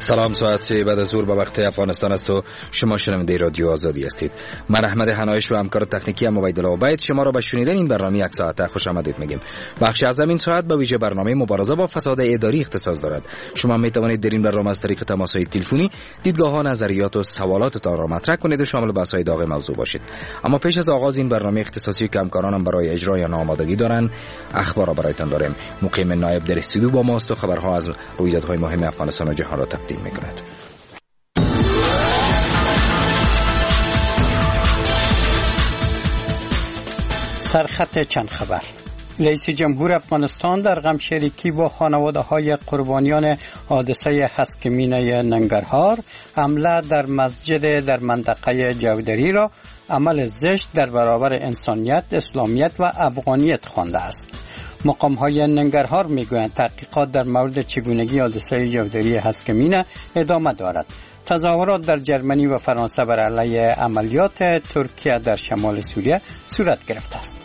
سلام، ساعت 3 بعد از ظهر به وقت افغانستان است و شما شنونده رادیو آزادی هستید. من احمد حنایش و همکار تکنیکی عبیدالله عبید شما را به شنیدن این برنامه یک ساعته خوش آمدید میگیم. بخشی از این ساعت به ویژه برنامه مبارزه با فساد اداری اختصاص دارد. شما می توانید در این برنامه از طریق تماس‌های تلفنی دیدگاه‌ها، نظریات و سوالاتتان را مطرح کنید و شامل بحث‌های داغ موضوع باشید. اما پیش از آغاز این برنامه اختصاصی که همکارانم برای اجرای آن آمادگی دارند، اخبار را برایتان داریم. مقیم نایب در استودیو با ماست و خبرها از رویدادهای مهم افغانستان و جهان را تقدیم می‌کند. سرخط چند خبر. رئیس جمهور افغانستان در غم شریکی با خانواده‌های قربانیان حادثه هسکمینه ننگرهار حمله در مسجد در منطقه جودری را عمل زشت در برابر انسانیت، اسلامیت و افغانیت خوانده است. مقام‌های ننگرهار می‌گویند تحقیقات در مورد چگونگی حادثه جودری هسکمینه ادامه دارد. تظاهرات در جرمنی و فرانسه بر علیه عملیات ترکیه در شمال سوریه صورت گرفته است.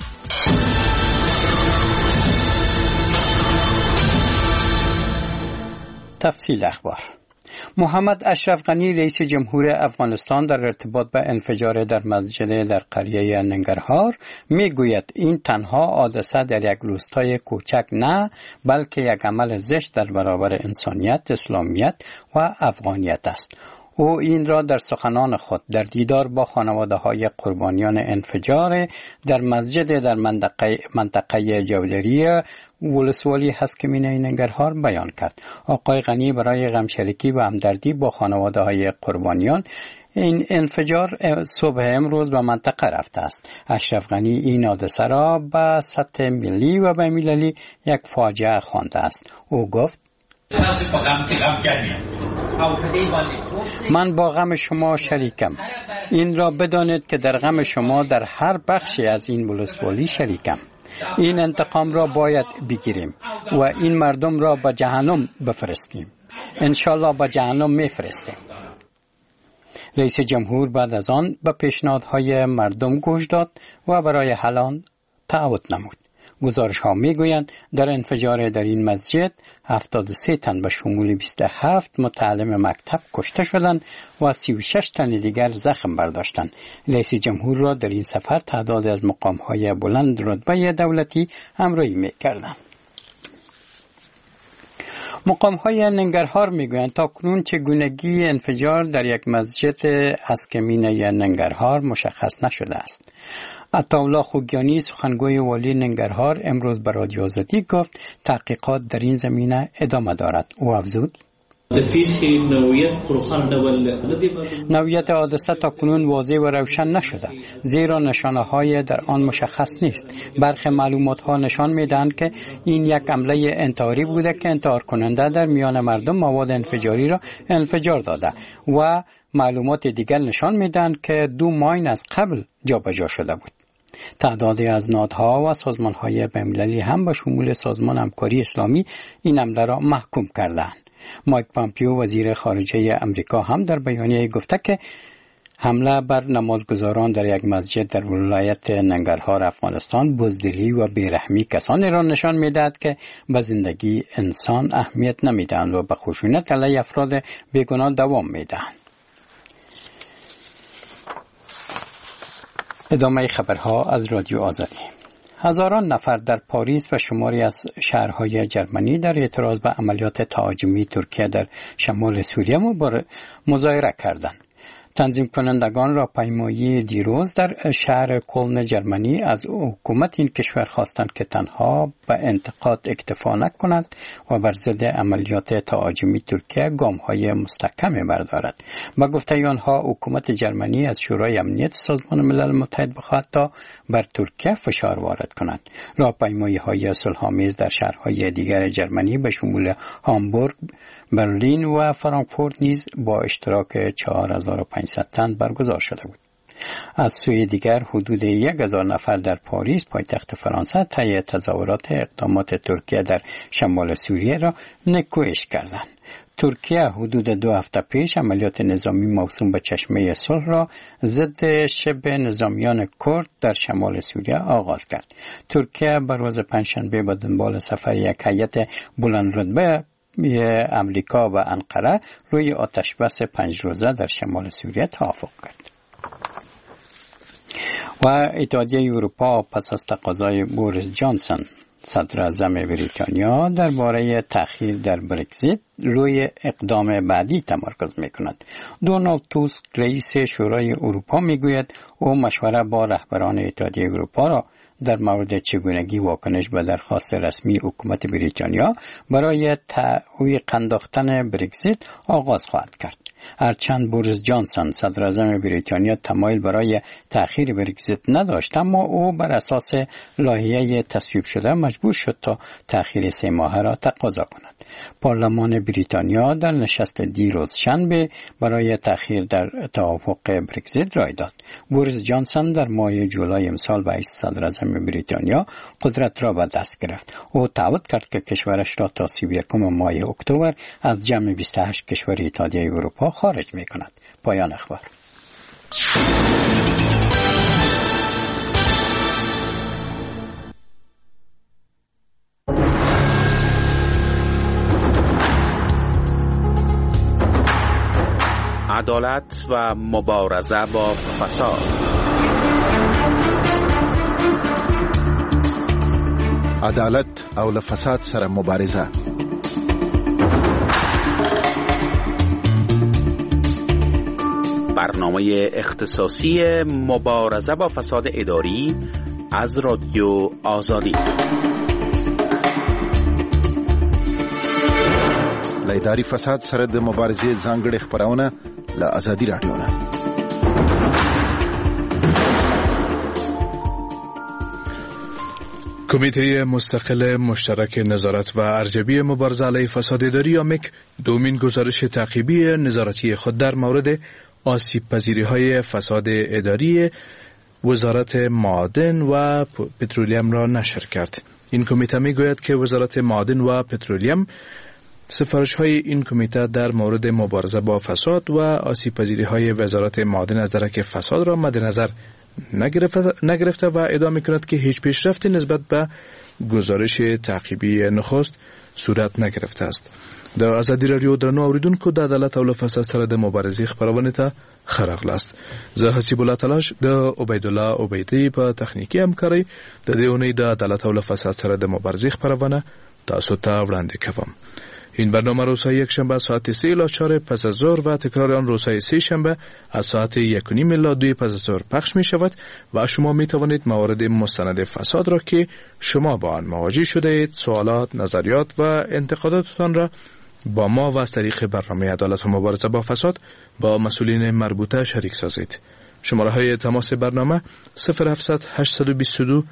تفصیل اخبار. محمد اشرف غنی رئیس جمهور افغانستان در ارتباط به انفجار در مسجد در قریه ننگرهار میگوید این تنها حادثه در یک روستای کوچک نه، بلکه یک عمل زشت در برابر انسانیت، اسلامیت و افغانیت است. او این را در سخنان خود در دیدار با خانواده‌های قربانیان انفجار در مسجد در منطقه جودری ولسوالی هسکمینه ننگرهار بیان کرد. آقای غنی برای غمشریکی و همدردی با خانواده‌های قربانیان این انفجار صبح امروز به منطقه رفته است. اشرف غنی این حادثه را به سطح ملی و بین‌المللی یک فاجعه خوانده است. او گفت: من با غم شما شریکم. این را بدانید که در غم شما در هر بخشی از این ولسوالی شریکم. این انتقام را باید بگیریم و این مردم را به جهنم بفرستیم. انشالله به جهنم میفرستیم. رئیس جمهور بعد از آن به پیشنهادهای مردم گوش داد و برای حل آن تعهد نمود. گزارش ها می گویند در انفجار در این مسجد 73 تن به شمول 27 متعلم مکتب کشته شدند و 36 تن دیگر زخم برداشتند. رئیس جمهور را در این سفر تعداد از مقام های بلند رتبه دولتی همراهی می کردند. مقام های ننگرهار می گویند تا کنون چگونگی انفجار در یک مسجد هسکمینه ننگرهار مشخص نشده است. عطاالله خوگیانی سخنگوی والی ننگرهار امروز به رادیو آزادی گفت تحقیقات در این زمینه ادامه دارد. او افزود: نوعیت حادثه تا کنون واضح و روشن نشده، زیرا نشانه های در آن مشخص نیست. برخی معلومات ها نشان میدهند که این یک حمله انتحاری بوده که انتحار کننده در میان مردم مواد انفجاری را انفجار داده و معلومات دیگر نشان میدهند که 2 ماین از قبل جابجا شده بود. تعدادی از نهادها و سازمان‌های بین‌المللی هم به شمول سازمان همکاری اسلامی این حمله را محکوم کردند. مایک پامپیو وزیر خارجه امریکا هم در بیانیه گفته که حمله بر نمازگزاران در یک مسجد در ولایت ننگرهار افغانستان بزدلی و بیرحمی کسانی را نشان می‌دهد که به زندگی انسان اهمیت نمی‌دهند و به خشونت علیه افراد بیگناه دوام می‌دهند. ادامه خبرها از رادیو آزادی. هزاران نفر در پاریس و شماری از شهرهای جرمنی در اعتراض به عملیات تهاجمی ترکیه در شمال سوریه مظاهره کردند. تنظیم کنندگان را پیمایی دیروز در شهر کلن جرمنی از حکومت این کشور خواستند که تنها به انتقاد اکتفا نکند و بر ضد عملیات تهاجمی ترکیه گام‌های مستحکمی بردارد. با گفته آنها حکومت جرمنی از شورای امنیت سازمان ملل متحد بخواهد تا بر ترکیه فشار وارد کند. راهپیمایی‌های صلح‌آمیز در شهرهای دیگر جرمنی به شمول هامبورگ، برلین و فرانکفورت نیز با اشتراک 4500 تن برگزار شده بود. از سوی دیگر حدود 1000 نفر در پاریس پایتخت فرانسه طی تظاهرات اقدامات ترکیه در شمال سوریه را نکوهش کردند. ترکیه حدود 2 هفته پیش عملیات نظامی موسوم به چشمه صلح را ضد شبه نظامیان کرد در شمال سوریه آغاز کرد. ترکیه بر روز پنجشنبه به دنبال سفر یک هیئت بلند رتبه امریکا و انقره روی آتشبس 5 روزه در شمال سوریه توافق کرد. و اتحادیه اروپا پس از تقاضای بوریس جانسون صدر اعظم بریتانیا درباره تأخیر در برگزیت روی اقدام بعدی تمرکز می‌کند. دونالد توسک رئیس شورای اروپا میگوید او مشوره با رهبران اتحادیه اروپا را در مورد چگونگی واکنش به درخواست رسمی حکومت بریتانیا برای تعویق انداختن برگزیت آغاز خواهد کرد. هرچند بوریس جانسون صدر اعظم بریتانیا تمایل برای تأخیر برگزیت نداشت، اما او بر اساس لایحه تصویب شده مجبور شد تا تأخیر 3 ماهه را تقاضا کند. پارلمان بریتانیا در نشست دیروز شنبه برای تأخیر در توافق برگزیت رای داد. بوریس جانسون در ماه جولای امسال به حیث صدر اعظم بریتانیا قدرت را به دست گرفت. او تعهد کرد که کشورش را تا 31 ماه اکتبر از جمع 28 کشور اتحادیه اروپا خارج می کند. پایان اخبار. عدالت و مبارزه با فساد. عدالت او له فساد سره مبارزه. برنامه اختصاصی مبارزه با فساد اداری از رادیو آزادی. له اداري فساد سره د مبارزې ځانګړې خبرونه له آزادي رادیو نه. کمیته مستقل مشترک نظارت و ارزیابی مبارزه علیه فساد اداری یا مک دومین گزارش تعقیبی نظارتی خود در مورد آسیب پذیری های فساد اداری وزارت معادن و پترولیم را نشر کرد. این کمیته می گوید که وزارت معادن و پترولیم سفارش های این کمیته در مورد مبارزه با فساد و آسیب پذیری های وزارت معادن از درک فساد را مد نظر نگرفته و ادعا می‌کند که هیچ پیشرفتی نسبت به گزارش تعقیبی نخست صورت نگرفته است. د آزادی رادیو درنو اوریدونکو د عدالت او فساد سره د مبارزې خبرونه ته خراغلاست. زه حسیب الله تلاش د عبید الله عبیدی په تخنیکی همکاري د دې اونۍ د عدالت او فساد سره د مبارزې خبرونه تاسو ته وړاندې کوم. این برنامه روزهای یک شنبه ساعت 3 الی 4 پس از ظهر و تکرار آن روزهای سه شنبه از ساعت 1:30 الی 2 پس از ظهر پخش می شود و شما می توانید موارد مستند فساد را که شما با آن مواجه شده اید، سوالات، نظریات و انتقاداتتان را با ما و از طریق برنامه عدالت و مبارزه با فساد با مسئولین مربوطه شریک سازید. شماره های تماس برنامه 0700 822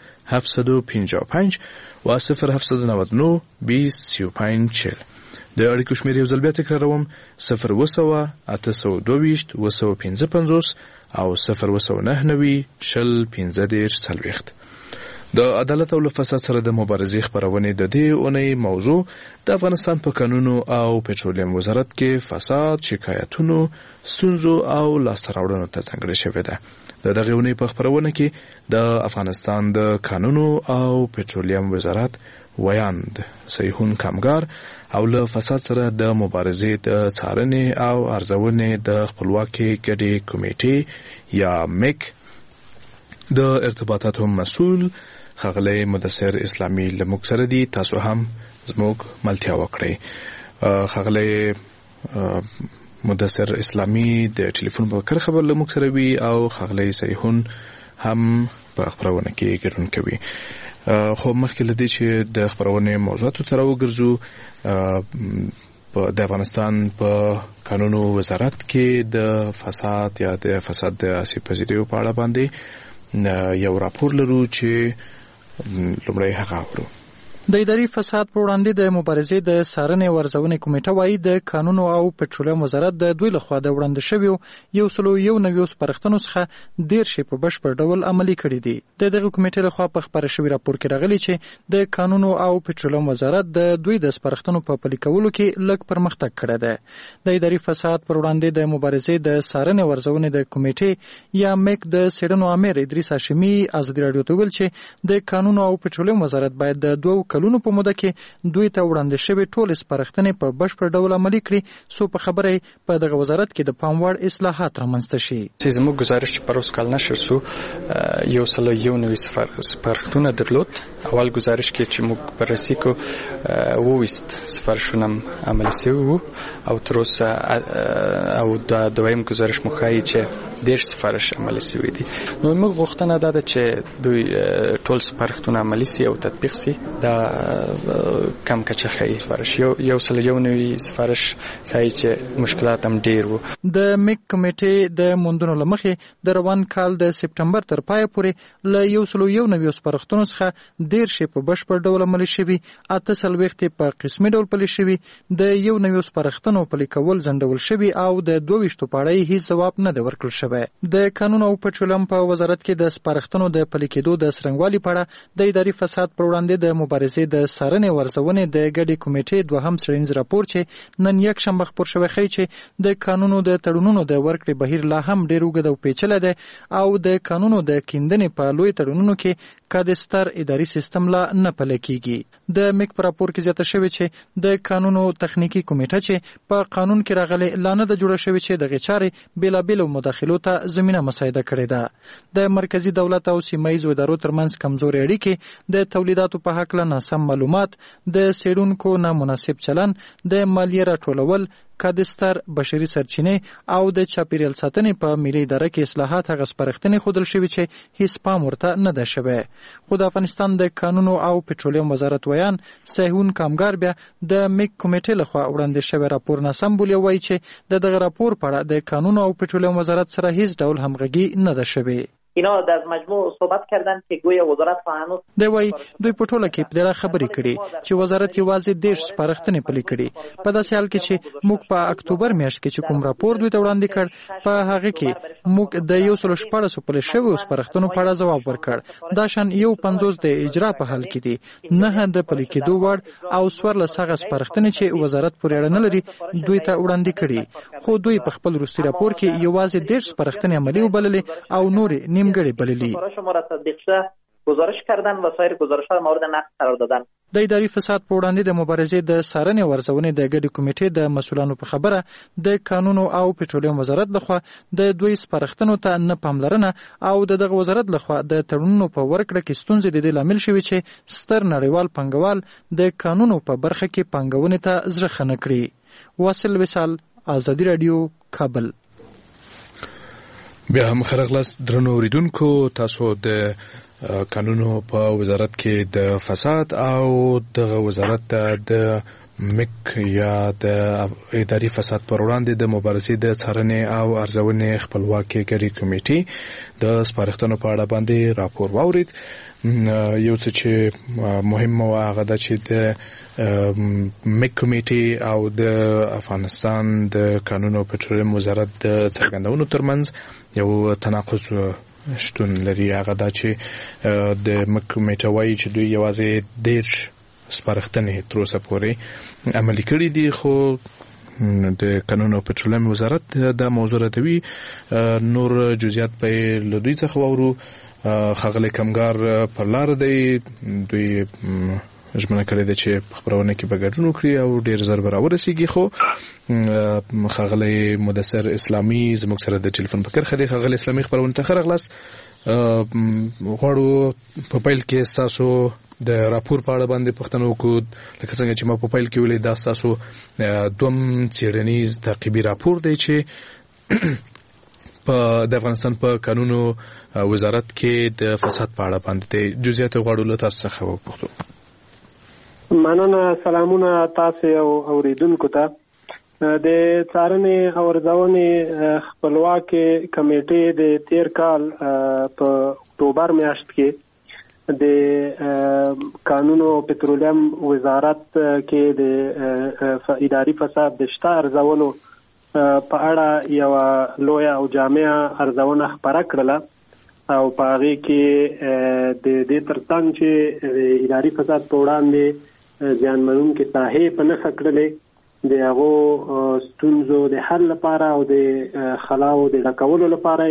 755 و 0799 20 35 40. د اړیکو شمېر یو ځل بیا تکراروم 0 822 255 او 0 شل 15 د عدالت او فساد سره د مبارزې خبرونه د دې اونۍ موضوع د افغانستان په قانونو او پټرولیم وزارت کې فساد، شکایتونو، ستونزو او لاسته راوړنو ته ځانګړې شوې ده. د دغه اونۍ په خبرونه کې د افغانستان د قانونو او پټرولیم وزارت ویاند سیحون کامګار او له فساد سره د مبارزې د څارنې او ارزونې د خپلواکۍ ګډې کمیټې یا مک د ارتباطاتو مسؤل ښاغلی مدثر اسلامي له موږ سره دي. تاسو هم زموږ ملتیا وکړئ. ښاغلی مدثر اسلامي د ټلیفون په کار خبر له موږ سره وي او ښاغلی سیحون هم په خبرونه کې ګډون کوي. خو مخکې له دې چې د خبرونې موضوعاتو ته راوګرځو، د افغانستان په قانونو وزارت کې د فساد یا د فساد د آسیب پذیریو په اړه باندې یو راپور لرو چې لومړی هغه اورو. د اداري فساد پر وړاندې د مبارزې د څارنې او ارزونې کمیټه وايي د قانونو او پټرولیم وزارت د دوی لخوا د وړاندې شویو 191 سپارښتنو څخه 13 په بشپړ ډول عملي کړي دي. د دغه کمیټې لخوا په خبره شوی راپور کې راغلي چې د قانونو او پټرولیم وزارت د دوی د سپارښتنو په پلي کولو کې لږ پرمختګ کړی دی. د اداري فساد پر وړاندې د مبارزې د څارنې او ارزونې د کمیټې یا مک د سیډنو امیر ادریس هاشمي ازادي رادیو ته ویل چې د قانونو او پټرولیم وزارت باید د دوو کلونو په موده کې دوی ته وړاندې شوی ټول سپارښتنې په بشپړ ډول عملي کړي څو په خبره په دغه وزارت کې د پام وړ اصلاحات رامنځته شي. چې زموږ گزارش چې پر اوس کال نشر سو 191 سپارښتنه درلود. اول گزارش کې چې موږ بررسي کو 20 سپارښتنه عملي شوي وو او تر اوسه او د دویم گزارش مخایي چې 10 سپارښت عملي شوي دي. نو موږ غوښتنه ده چې دوی ټول سپارښتونه عملي شي او تطبیق شي. دا کم کچه ښیي سپارښت یو سل یو نوي سپارښت ښیي چې مشکلات هم ډیر وو. د میک کمیټې د موندنو له مخې د روان کال د سپټمبر تر پایه پورې له 190 سپارښتنو څخه 10 په بشپړ ډول عملي شوي، 48 په قسمي ډول پلي شوي، د 90 سپارښتنو پلي کول ځنډول شوي او د 22 په اړه هیڅ ځواب نه دی ورکړل شوی. د قانون او پټرولیم په وزارت کې د سپارښتنو د پلي کېدو د څرنګوالي په اړه د اداري فساد پر وړاندې د مبارزې د څارنې ورزونې د ګډې کمیټې دوهم څېړنیز راپور چې نن یکشنبه خپور شوی ښیي چې د قانونو د تړونونو د ورکړې بهیر لا هم ډېر اوږد او پیچلی دی او د قانونو د کیندنې په لوی تړونونو کې کادستر اداري سیستم لا نه پلی کیږي. د میک په راپور کې زیاته شوې چې د قانونو تخنیکی کمیټه چې په قانون کې راغلي لا نه ده جوړه شوې چې دغه چارې بیلابیلو مداخلو ته زمینه مساعده کړې ده. د مرکزی دولت او سیمایي ادارو ترمنځ کمزوري اړیکې، د تولیداتو په هکله ناسم معلومات، د څېړونکو نامناسب چلن، د مالیې راټولول، کادستر، بشري سرچینې او د چاپیریال ساتنې په ملي اداره کې اصلاحات هغه سپارښتنې ښودل شوي چې هیڅ پام ورته نه ده شوی. خو د افغانستان د قانونو او پټرولیم وزارت ویان سیهون کامګار بیا د میک کمیټې لخوا وړاندې شوی راپور ناسم بولي او وایي چې د دغه راپور په اړه د قانونو او پټرولیم وزارت سره هیڅ ډول همغږي نه ده شوې. اینا در مجموع صحبت کردن که گویا وزارت هنوز دی وای دوی په ټوله کې په ډېره خبرې کړي چې وزارت یوازې 10 سپارښتنې پلي کړي. په داسې حال کې چې موږ په اکتوبر میاشت کې چې کوم راپور دوی ته وړاندې کړ په هغه کې موږ د 114 پلي شویو سپارښتنو په اړه ځواب ورکړ. دا شان 150 د اجرا په حال کې دي، 9 د پلي کېدو وړ او 14 هغه سپارښتنې چې وزارت پورې اړه نه لري دوی ته وړاندې کړي. خو دوی په خپل وروستي راپور کې یوازې 10 سپارښتنې عملي وبللې او نور نیمګړې بللي. گزارش کردن و سایر گزارش‌ها مورد نقد قرار دادن. د اداري فساد په وړاندې د مبارزې د څارنې ورزونې د ګډې کمیټې د مسؤلانو په خبره د قانونو او پټرولیم وزارت لخوا د دوی سپارښتنو ته نه پاملرنه او دغه وزارت لخوا د تړونونو په ورکړه کې ستونزې د دې لامل شوي چې ستر نړیوال پانګوال د قانونو په برخه کې پانګونې ته زړه ښه نه کړي. واصل وصال، ازادي رادیو، کابل. بیا هم خرغلاس درنو اوریدونکو، تاسو د قانونو په وزارت کې د فساد او د وزارت د میک یا د اداري فساد پر وړاندې د مبارزې د څارنې او ارزونې خپلواکي ګډې کمیټې د سپارښتنو په اړه باندې راپور واورید. یو څه چې مهم و هغه ده چې د میک کمیټې او د افغانستان د قانون او پټرولیم وزارت د څرګندونو ترمنځ یو تناقض شتون لري. هغه دا چې د میک کمیټه وایي چې دوی یوازې 10 سپارښتنې تر اوسه پورې عملي کړي دي، خو د قانون او پټرولیم وزارت دا موضوع ردوي. نور جزئیات به له دوی څخه واورو. ښاغلی کمګار پر لار دی، دوی ژمنه کړې ده چې په خپرونه کې به ګډون وکړي او ډېر ژر به راورسېږي. خو ښاغلی مدثر اسلامي زموږ سره د ټلیفون په کرښه دی. ښاغلی اسلامي، خپرونې ته ښه راغلاست. غواړو په پیل کې ستاسو د راپور په اړه باندې پوښتنه وکړو. لکه څنګه چې ما په پیل کې ویلي، دا ستاسو دوم څېړنیز تعقیبي راپور دی چې د افغانستان په قانونو وزارت کې د فساد په اړه باندې دی. جزئیات غواړو له تاسو څخه وپوښتو. مننه. سلامونه تاسو او اوریدونکو ته. د څارنې او ارزونې خپلواکي کمیټې د تیر کال په اکتوبر میاشت کې د قانون او پټرولیم وزارت کې د اداري فساد د شته ارزولو په اړه یو لوی او جامع ارزونه خبره کړله او په هغه کې د دې ترڅنګ چې اداري فساد په وړاندې ځانمنونکي ساحې په نښه کړلې، د هغو ستونزو د حل لپاره او د خلاو د ډکولو لپاره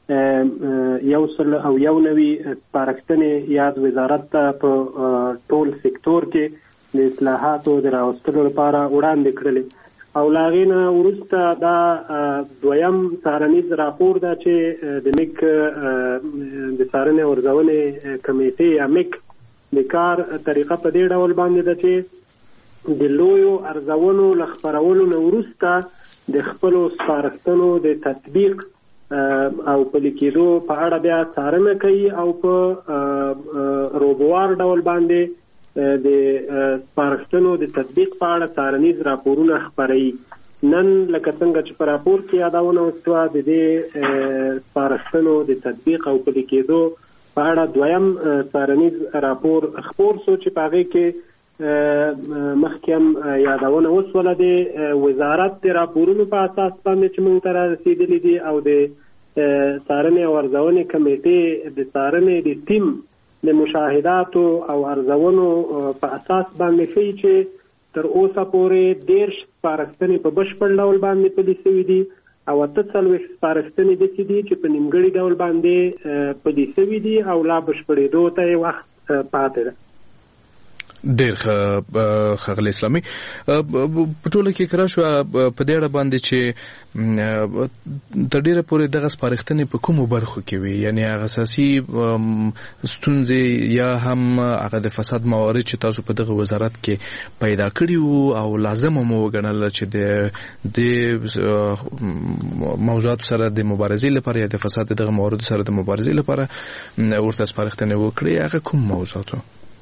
یو سپارښتنې یاد وزارت ته په ټول سکتور کې د اصلاحاتو د راوستلو لپاره وړاندې کړلې او له هغې نه وروسته دا دویم څارنیز راپور ده چې د میک د څارنې او ارزونې کمیټې یا میک د کار طریقه په دې ډول باندې ده چې د لویو ارزونو له خپرولو نه وروسته د خپلو سپارښتنو د تطبیق او پلي کېدو په اړه بیا څارنه کوي او په روبوار ډول باندې د سپارښتنو د تطبیق په اړه څارنیز راپورونه خپروي. نن لکه څنګه چې په راپور کې یادونه وشوه د دې سپارښتنو د تطبیق او پلي کېدو په اړه دویم څارنیز راپور خپور شو چې په هغې کې مخکې هم یادونه وشوله د وزارت د راپورونو په اساس باندې چې موږ ته رارسېدلي دي او د څارنې او ارزونې کمیټې د څارنې د ټیم د مشاهداتو او ارزونو په اساس باندې ښیي چې تر اوسه پورې 13 سپارښتنې په بشپړ ډول باندې پلي شوي دي او 48 سپارښتنې داسې دي چې په نیمګړي ډول باندې پلي شوي دي او لا بشپړېدو ته یې وخت پاتې ده. ډېر ښاغلی اسلامي په ټوله کې کرا شو په دې اړه باندې چې تر ډېره پورې دغه سپارښتنې په کومو برخو کې وي، یعنی هغه اساسي ستونزې یا هم هغه د فساد موارد چې تاسو په دغه وزارت کې پیدا کړي وو او لازمه مو وګڼله چې د موضوعاتو سره د مبارزې لپاره یا د فساد دغه مواردو سره د مبارزې لپاره ورته سپارښتنې وکړي، هغه کوم موضوعاتو؟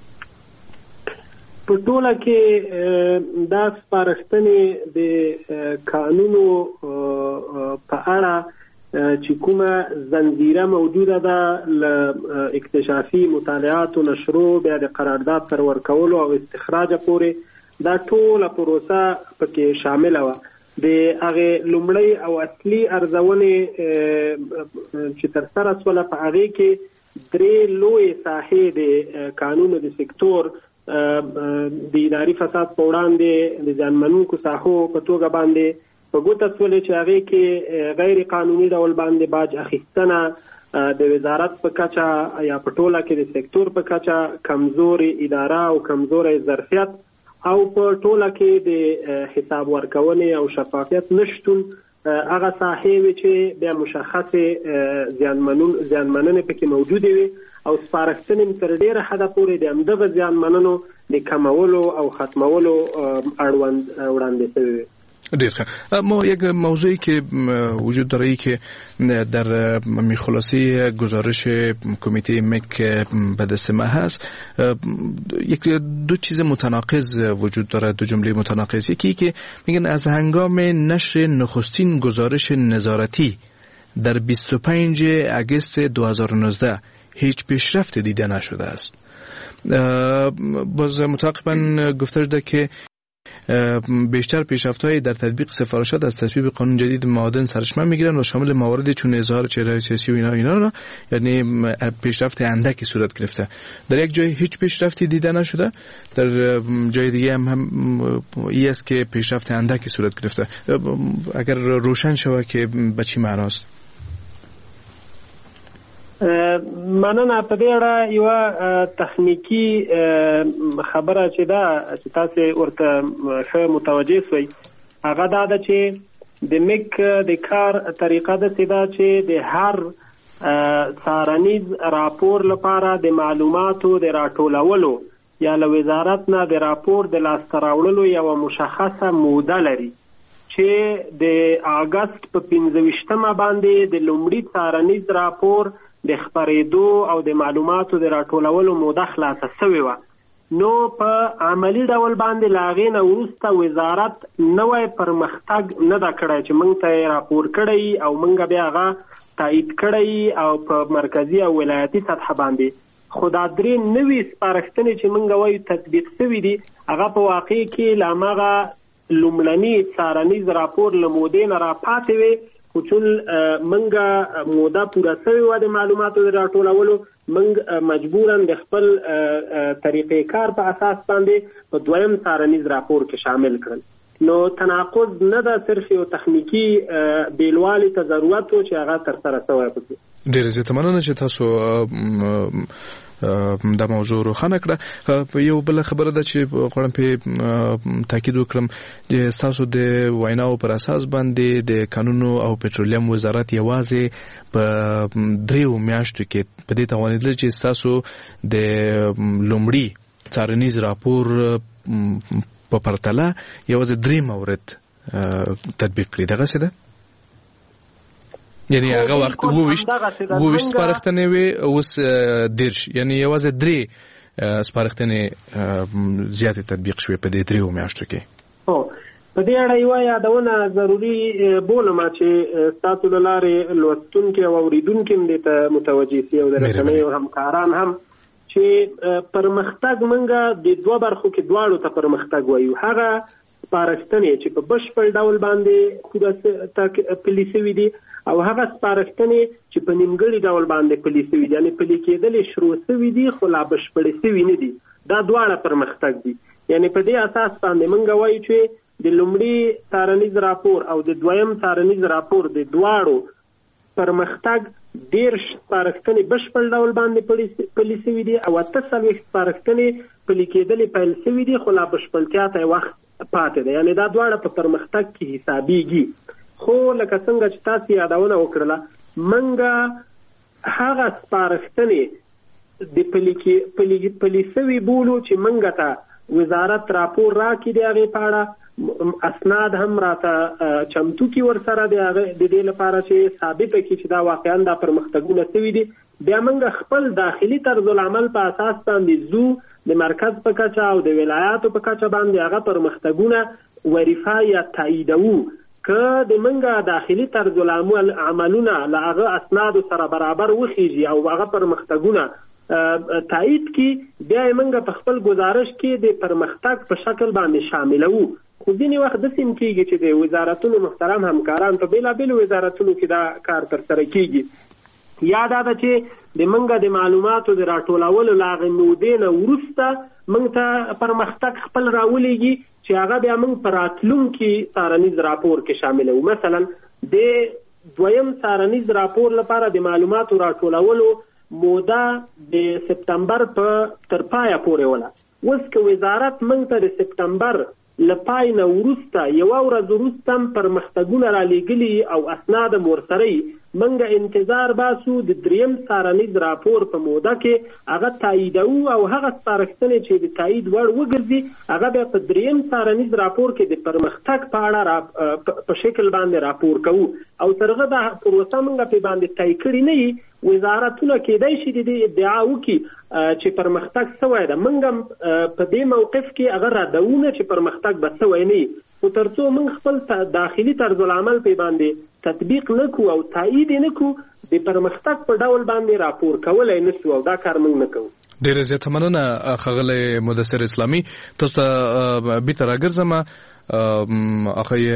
په ټوله کې دا سپارښتنې د قانونو په اړه چې کومه زنجیره موجوده ده له اکتشافي مطالعاتو نشرو بیا د قرارداد تر ورکولو او استخراجه پورې دا ټوله پروسه پکې شامله وه. د هغې لومړۍ او اصلي ارزونې چې ترسره شوله په هغې کې 3 لویې ساحې د قانونو د سکتور د اداري فساد په وړاندې د زیانمنونکو ساحو په توګه باندې په ګوته شولې چې هغې کې غیر قانوني ډول باندې باج اخیستنه د وزارت په کچه یا په ټوله کې د سکتور په کچه کمزوري اداره او کمزوري ظرفیت او په ټوله کې د حساب ورکونې او شفافیت نشتون هغه ساحې وي چې بیا مشخصې زیانمننې پکې موجودې وي او سپارښتنې تر ډېره حده پورې د همدغه زیانمننو د کمولو او ختمولو اړوند وړاندې شوی وي. ډېر ښه. ما یک موضوعی که وجود داره که در خلاصه گزارش کمیته مک به دست ما هست دو چیز متناقض وجود داره، دو جمله متناقض. یکی که میگن از هنگام نشر نخستین گزارش نظارتی در 25 اگست 2019 هیچ پیشرفت دیده نشده است. باز متعاقباً گفته شده که بیشتر پیشرفت‌های در تطبیق سفارشات از تصویب قانون جدید معادن سرچشمه میگیرن و شامل موارد چون اظهار چهره سیاسی و اینا را، یعنی پیشرفت اندکی صورت گرفته. در یک جای هیچ پیشرفتی دیده نشده، در جای دیگه هم ای است که پیشرفت اندکی صورت گرفته. اگر روشن شود که به چی معناست؟ مننه. په دې اړه یوه تخنیکي خبره چې ده چې تاسې ورته ښه متوجه شوئ هغه دا ده چې د میک د کار طریقه داسې ده چې د هر څارنیز راپور لپاره د معلوماتو د راټولولو یا له وزارت نه د راپور د لاسته راوړلو یوه مشخصه موده لري چې د اګست په 15مه باندې د لومړي څارنیز راپور د خپرېدو او د معلوماتو د راټولولو موده خلاصه شوې وه. نو په عملي ډول باندې له هغې نه وروسته وزارت نوی پرمختګ نه ده کړی چې موږ ته یې راپور کړی او موږ بیا هغه تایید کړی او په مرکزي او ولایتي سطحه باندې. خو دا 3 نوي سپارښتنې چې موږ وایو تطبیق شوي دي هغه په واقع کې له هماغه لومړني څارنیز راپور له مودې نه راپاتې وې، خو چون منګه موده پوره شوې وه د معلوماتو د راټولولو، منګ مجبورا د خپل طریقې کار په اساس باندې په دویم څارنیز راپور کې شامل کړل. نو تناقض نه ده، صرف یو تخنیکی بیلوالي ته ضرورت و چې هغه ترسره شوی پکې. ډېره زیاته مننه چې تاسو دا موضوع روښانه کړه. یو بل خبره ده چې غواړم په تاکید وکړم چې تاسو د ویناو پر اساس باندې د قانونو او پټرولیم وزارت یوازې په 3 میاشتو کې په دې توانیدل چې تاسو د لومړي څارنیز راپور په پرتله یوازې 3 مورد تطبیق کړی. دغه څه ده؟ یعنی هغه وخت وو سپارښتنې وي اوس 10، یعنی یوازې 3 سپارښتنې زیاتې تطبیق شوې په دې 3 میاشتو کې. په دې اړه یو یادونه ضروري بولم چې تاسو له لارې لوستونکي او اوریدونکي دې ته متوجه شي او د رسنیو همکاران هم چې پرمختګ منګه د 2 برخو کې دواړو ته پرمختګ وایو. هغه سپارښتنې چې په بشپړ ډول باندې پلي شوي دي او هغه سپارښتنې چې په نیمګړي ډول باندې پلي شوي دي، یعنی پلي کېدلې شروع شوي دي خو لا بشپړې شوي نه دي. دا دواړه پرمختګ دي. یعنی په دې اساس باندې موږ وایو چې د لومړي څارنیز راپور او د دویم څارنیز راپور د دواړو پرمختګ 10 سپارښتنې بشپړ ډول باندې پلي شوي دي او 48 سپارښتنې پلي کېدلې پیل شوي دي خو لا بشپړتیا ته وخت پاتې ده. یعنی دا دواړه په پرمختګ کې حسابيږي. خو لکه څنګه چې تاسو یادونه وکړله، منګه هغه سپارښتنې د پلي شوي بولو چې منګه ته وزارت راپور راکړي د هغې په اړه اسناد هم راته چمتو کی ورسره د دې لپاره چې ثابته کړي چې دا واقعا د پرمختګونه شوي دي. بیا موږ خپل داخلي طرز العمل په اساس باندې زو د مرکز په کچه او د ولایاتو په کچه باندې هغه پرمختګونه وریفا یا تاییدوو. که د منګه داخلي طرز العمل عملونه له هغه اسنادو سره برابر وخیږي او هغه پرمختګونه تایید کی، بیا منګه په خپل گزارش کې د پرمختګ په شکل باندې شاملوو. خو ځینې وخت داسې هم کېږي چې د وزارتونو محترم همکاران په بېلابېلو وزارتونو کې دا کار ترسره کېږي. یا دا ده چې د منګه د معلوماتو د راټولولو له هغې مودې نه وروسته موږ ته پرمختګ خپل راولېږي چې هغه بیا موږ په راتلونکي څارنیز راپور کې شاملوو. مثلا د دویم څارنیز راپور لپاره د معلوماتو راټولولو موده د سپتمبر تر پایه پورې وله. اوس که وزارت موږ ته د سپتمبر له پای نه وروسته یوه ورځ وروسته هم پرمختګونه رالیږلي او اسناد هم ورسره یي، موږ انتظار باسو د 3م څارنیز راپور په موده کې هغه تاییدوو او هغه سپارښتنې چې د تایید وړ وګرځي هغه بیا په 3م څارنیز راپور کې د پرمختګ په اړه په شکل باندې راپور کوو. او ترغه دا پروسه موږ په باندې طی کړې نه یي. وزارتونه کېدای شي د دې ادعا وکړي چې پرمختګ شوی ده. موږ په دې موقف کې هغه ردوونه چې پرمختګ به شوی نه وي، خو تر څو موږ خپل داخلي طرز العمل په باندې تطبیق نه کوو او تایید نه کوو، د پرمختګ په ډول باندې راپور کولی نه شو او دا کار موږ نه کوو. ډېره زیاته مننه ښاغلی مدثر اسلامي. تاسو ته بیرته راګرځم. آقای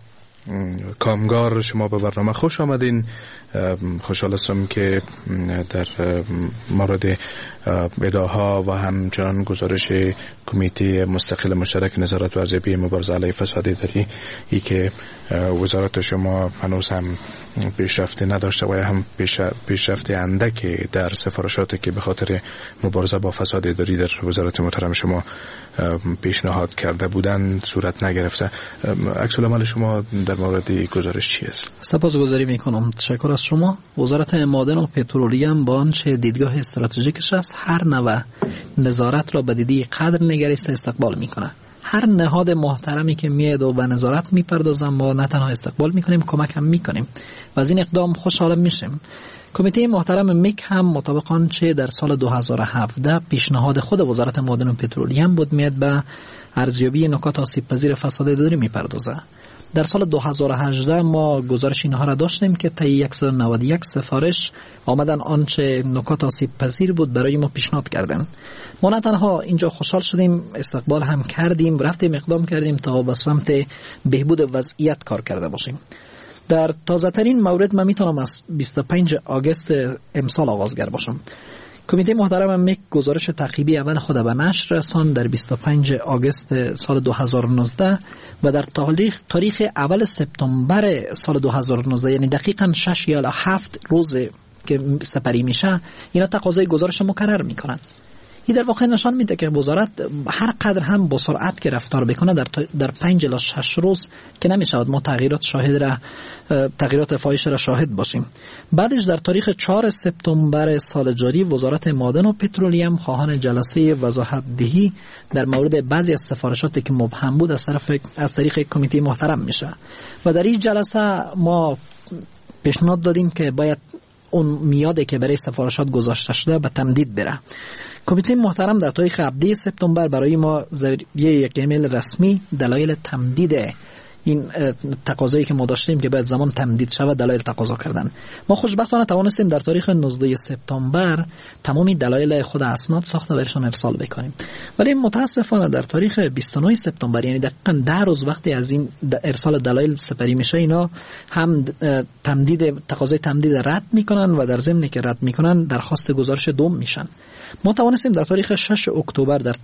کامگار، شما به برنامه خوش آمدین. خوشحال هستم که در مورد ادعاها و همچنان گزارش کمیته مستقل مشترک نظارت و ارزیابی مبارزه علیه فساد اداری ای که وزارت شما هنوز هم پیشرفت نداشته و هم پیشرفت اندکی در سفارشاتی که به خاطر مبارزه با فساد اداری در وزارت محترم شما پیشنهاد کرده بودند صورت نگرفته. عکس العمل شما در مورد گزارش چی است؟ سپاسگزاری میکنم. تشکر از شما. وزارت معادن و پترولیم با آنچه دیدگاه استراتژیکش است هر نوع نظارت را به دیده قدر نگریسته استقبال میکنه. هر نهاد محترمی که میاد و به نظارت میپردازن ما نه تنها استقبال میکنیم، کمک هم میکنیم و از این اقدام خوشحال میشیم. کمیته محترم میک هم مطابق آنچه در سال 2017 پیشنهاد خود وزارت معادن و پترولیم بود میاد به ارزیابی نکات آسیب پذیر فساد اداری میپردازه. در سال 2018 ما گزارش اینها را داشتیم که طی 191 سفارش آمدن آنچه نکات آسیب پذیر بود برای ما پیشنهاد کردن. ما نه تنها اینجا خوشحال شدیم، استقبال هم کردیم، رفتیم اقدام کردیم تا به سمت بهبود وضعیت کار کرده باشیم. در تازه ترین مورد من میتونم از 25 آگوست امسال آغازگر باشم کمیته محترم میک گزارش تعقیبی اول خود به نشر رساند در 25 آگوست سال 2019 و در تاریخ اول سپتامبر سال 2019، یعنی دقیقاً 6 یا 7 روز که سپری میشه، اینا تقاضای گزارش مکرر میکنن. این در واقع نشان میده که وزارت هر قدر هم با سرعت که رفتار بکنه در 5 الی 6 روز که نمیشود ما تغییرات فاحش را شاهد باشیم. بعدش در تاریخ 4 سپتامبر سال جاری وزارت معادن و پترولیم خواهان جلسه وضاحت دهی در مورد بعضی از سفارشاتی که مبهم بود از طریق کمیته محترم میشه و در این جلسه ما پیشنهاد دادیم که باید اون میادی که برای سفارشات گذاشته شده به تمدید بره. کمیته محترم در تاریخ 17 سپتامبر برای ما یک ایمیل رسمی دلایل تمدید این تقاضایی که ما داشتیم که باید زمان تمدید شود دلایل تقاضا کردن. ما خوشبختانه توانستیم در تاریخ 19 سپتامبر تمامی دلایل خود اسناد ساخته و برشان ارسال بکنیم، ولی متاسفانه در تاریخ 29 سپتامبر، یعنی دقیقاً 10 روز وقتی از این ارسال دلایل سپری میشه، اینا هم تقاضای تمدید رد میکنن و در ضمن که رد میکنن درخواست گزارش دوم میشن. ما توانستیم در تاریخ 6 اکتبر در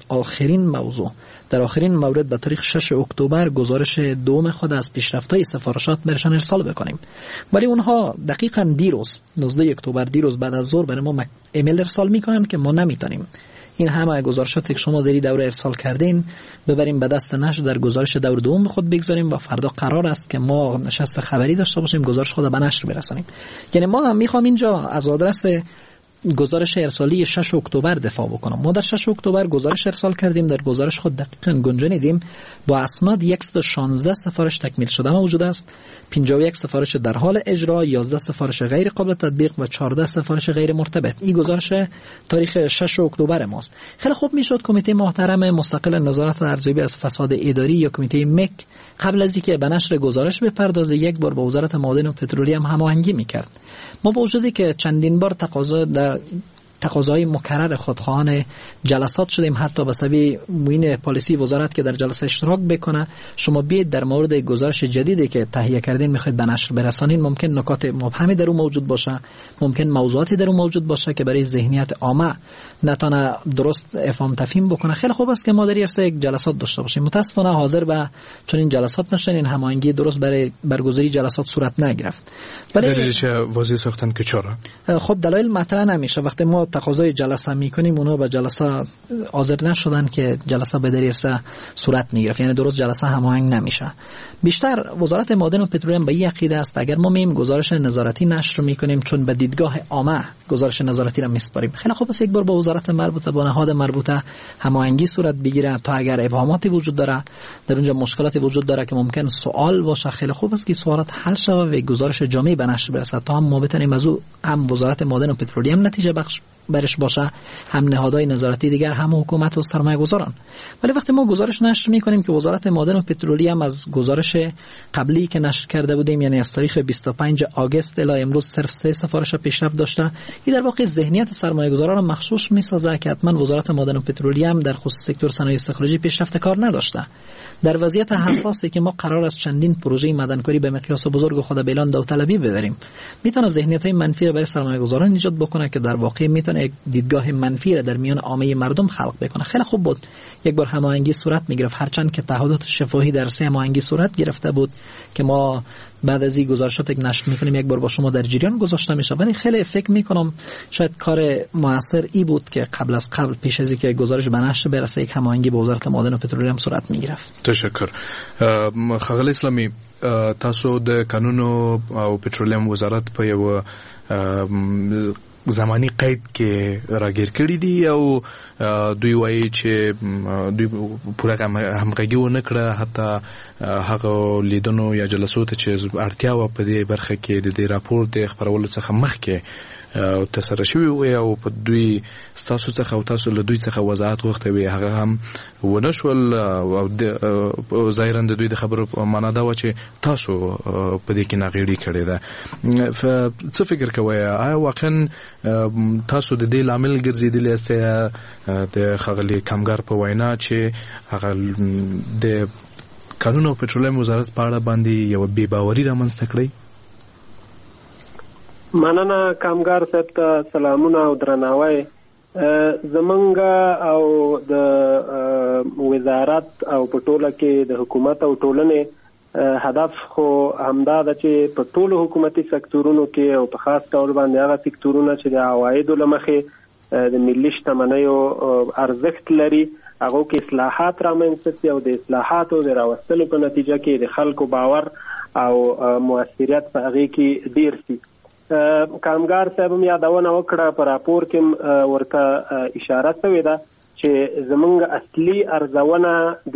آخرین مورد به تاریخ 6 اکتبر گزارش دوم خود از پیشرفت‌های سفارشات برشان ارسال بکنیم، ولی اونها دقیقاً دیروز 19 اکتبر دیروز بعد از ظهر برای ما ایمیل ارسال میکنن که ما نمیتونیم این همه گزارشاتی که شما داری دوره ارسال کردین ببریم به دست نشر در گزارش دور دوم خود بگذاریم و فردا قرار است که ما نشست خبری داشته باشیم گزارش خود به نشر برسانیم. یعنی ما هم میخوام اینجا از آدرس گزارش ارسالی 6 اکتبر دفاع بکنم. ما در 6 اکتبر گزارش ارسال کردیم، در گزارش خود دقیقاً گنجانیدیم با اسناد 116 سفارش تکمیل شده موجود است، 51 سفارش در حال اجرا، 11 سفارش غیر قابل تطبیق و 14 سفارش غیر مرتبط. این گزارش تاریخ 6 اکتبر ماست. خیلی خوب میشد کمیته محترم مستقل نظارت و ارزیابی از فساد اداری یا کمیته مک قبل از اینکه به نشر گزارش بپردازه یک بار با وزارت معادن و پترولیم هماهنگی میکرد. ما با وجودی که چندین بار تقاضای مکرر خودخواهان جلسات شدیم، حتی به سبب معین پالیسی وزارت که در جلسه اشتراک بکنه شما بیاید در مورد گزارش جدیدی که تهیه کردین میخواید به نشر برسانین، ممکن نکات مبهمی در اون موجود باشه، ممکن موضوعاتی در اون موجود باشه که برای ذهنیت عامه نتونه درست افهام تفهیم بکنه. خیلی خوب است که ما در یک جلسات داشته باشیم. متاسفانه حاضر به چنین جلسات نشدن، این هماهنگی درست برای برگزاری جلسات صورت نگرفت. دلیلش واضح ساختن که چرا؟ خب دلایل مطرح نمیشه. وقتی ما تقاضای جلسه میکنیم اونا به جلسه حاضر نشدن که جلسه به دریرسه صورت میگرفت، یعنی درست جلسه هماهنگ نمیشه. بیشتر وزارت معادن و پترولیم به این عقیده است اگر ما میم گزارش نظارتی نشر میکنیم چون به دیدگاه عامه گزارش نظارتی را میسپاریم، خیلی خوب است یک بار با وزارت مربوطه با نهاد مربوطه هماهنگی صورت بگیره تا اگر ابهاماتی وجود داره در اونجا مشکلاتی وجود داره که ممکن سوال باشه، خیلی خوب است که سوالات حل شود و گزارش جامعی به نشر برسد تا هم ما بتونیم از او هم وزارت معادن و پترولیم نتیجه بخش برش باشه، هم نهادهای نظارتی دیگر، هم حکومت و سرمایه‌گذاران. ولی وقتی ما گزارش نشر می‌کنیم که وزارت معادن و پترولیم از گزارش قبلی که نشر کرده بودیم، یعنی از تاریخ 25 آگوست الی امروز صرف 3 سفارش پیشرفت داشته، این در واقع ذهنیت سرمایه‌گذاران را مخصوص می‌سازه که حتما وزارت معادن و پترولیم در خصوص سکتور صنایع استخراجی پیشرفت کار نداشته. در وضعیت حساسی که ما قرار است چندین پروژه معدنکاری به مقیاس بزرگ خود به اعلان داوطلبی ببریم، میتونه ذهنیت‌های منفی را برای سرمایه‌گذاران ایجاد بکنه که در واقع میتونه یک دیدگاه منفی را در میان عامه مردم خلق بکنه. خیلی خوب بود یک بار هماهنگی صورت میگرفت، هرچند که تعهدات شفاهی در سه هماهنگی صورت گرفته بود که ما بعد از این گزارشات که نشر میکنیم یک بار با شما در جریان گذاشته میشه. ولی خیلی فکر میکنم شاید کار موثر ای بود که قبل پیش از اینکه گزارش به نشر برسه یک هماهنگی با وزارت معادن و پترولیم صورت میگرفت. تشکر. ښاغلی اسلامي، تاسو د قانون او پترولیم وزارت په یو زمانی قید کې راګیر کړی دی او دوی وایي چې دوی پوره همغږي ونه کړه، حتی هغه لیدنو یا جلسو ته چې اړتیا و په دې برخه کې د دې راپور د خبرولو څخه مخکې تسره شوی وي او په دوی ستاسو څخه او تاسو له دوی څخه وضاحت غوښته وي، هغه هم ونه شول او ظاهرا د دوی د خبرو معنا دا و چې تاسو په دې کې ناغېړي کړې ده. څه فکر کوئ آیا واقعا تاسو د دې لامل ګرځېدلی یاست د ښاغلي کامګار په وینا چې هغه د قانون او پټرولیم وزارت په اړه باندې یو بې باوري رامنځته کړی؟ مننه کامګار صاحب ته سلامونه او درناوی. زمونږ او د وزارت او په ټوله کې د حکومت او ټولنې هدف خو همدا ده چې په ټولو حکومتي سکتورونو کې او په خاص ډول باندې هغه سکتورونه چې د عوایدو له مخې د ملي شتمنیو ارزښت لري هغه کې اصلاحات رامنځته شي او د اصلاحاتو د راوستلو په نتیجه کې د خلکو باور او موثریت په هغه کې ډیر شي. کامګار صاحب هم یادونه وکړه په راپور کې ورته اشاره شوې ده چې زمونږ اصلي ارزونه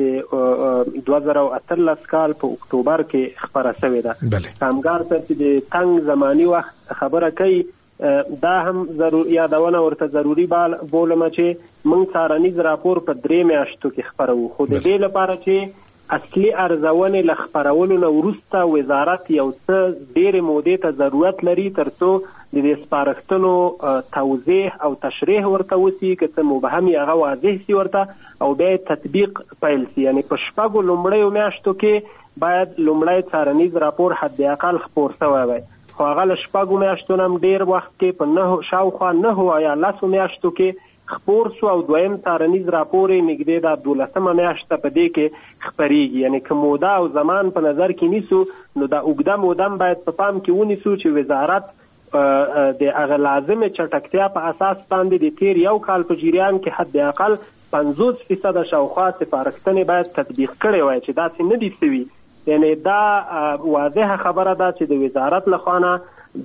د 2018 کال په اکتوبر کې خبره شوې ده. کامګار صاحب چې د تنګ زماني وخت خبره کوي دا هم یادونه ورته ضروري بولم چې موږ څارنیز راپور په 3 میاشتو کې خبرو خو د دې لپاره چې اصلي ارزونې له خبرولو نه وروسته وزارت یو څه ډېرې مودې ته ضرورت لري ترڅو د دې سپارښتنو توضیح او تشریح ورته وشي که څه مبهمي هغه واضح شي ورته او بیا تطبیق پیل شي. یعنې په 6 لومړیو میاشتو کې باید لومړی څارنیز راپور حداقل خپور شوی وای خو هغه له 6 میاشتو نه هم ډېر وخت کې په شاوخوا 9 یا 10 میاشتو کې خپور شو او دویم څارنیز راپور یې نږدې د 12مه میاشته په دې کې خپریږي. یعنې که موده او زمان په نظر کې نیسو نو دا اوږده موده باید په پام کې ونیسو چې وزارت د هغه لازمې چټکتیا په اساس باندې د تیر یو کال په جریان کې حداقل 50% شاوخوا سپارښتنې باید تطبیق کړي وای چې داسې نه دي شوي. یعنې دا واضحه خبره ده چې د وزارت لخوا نه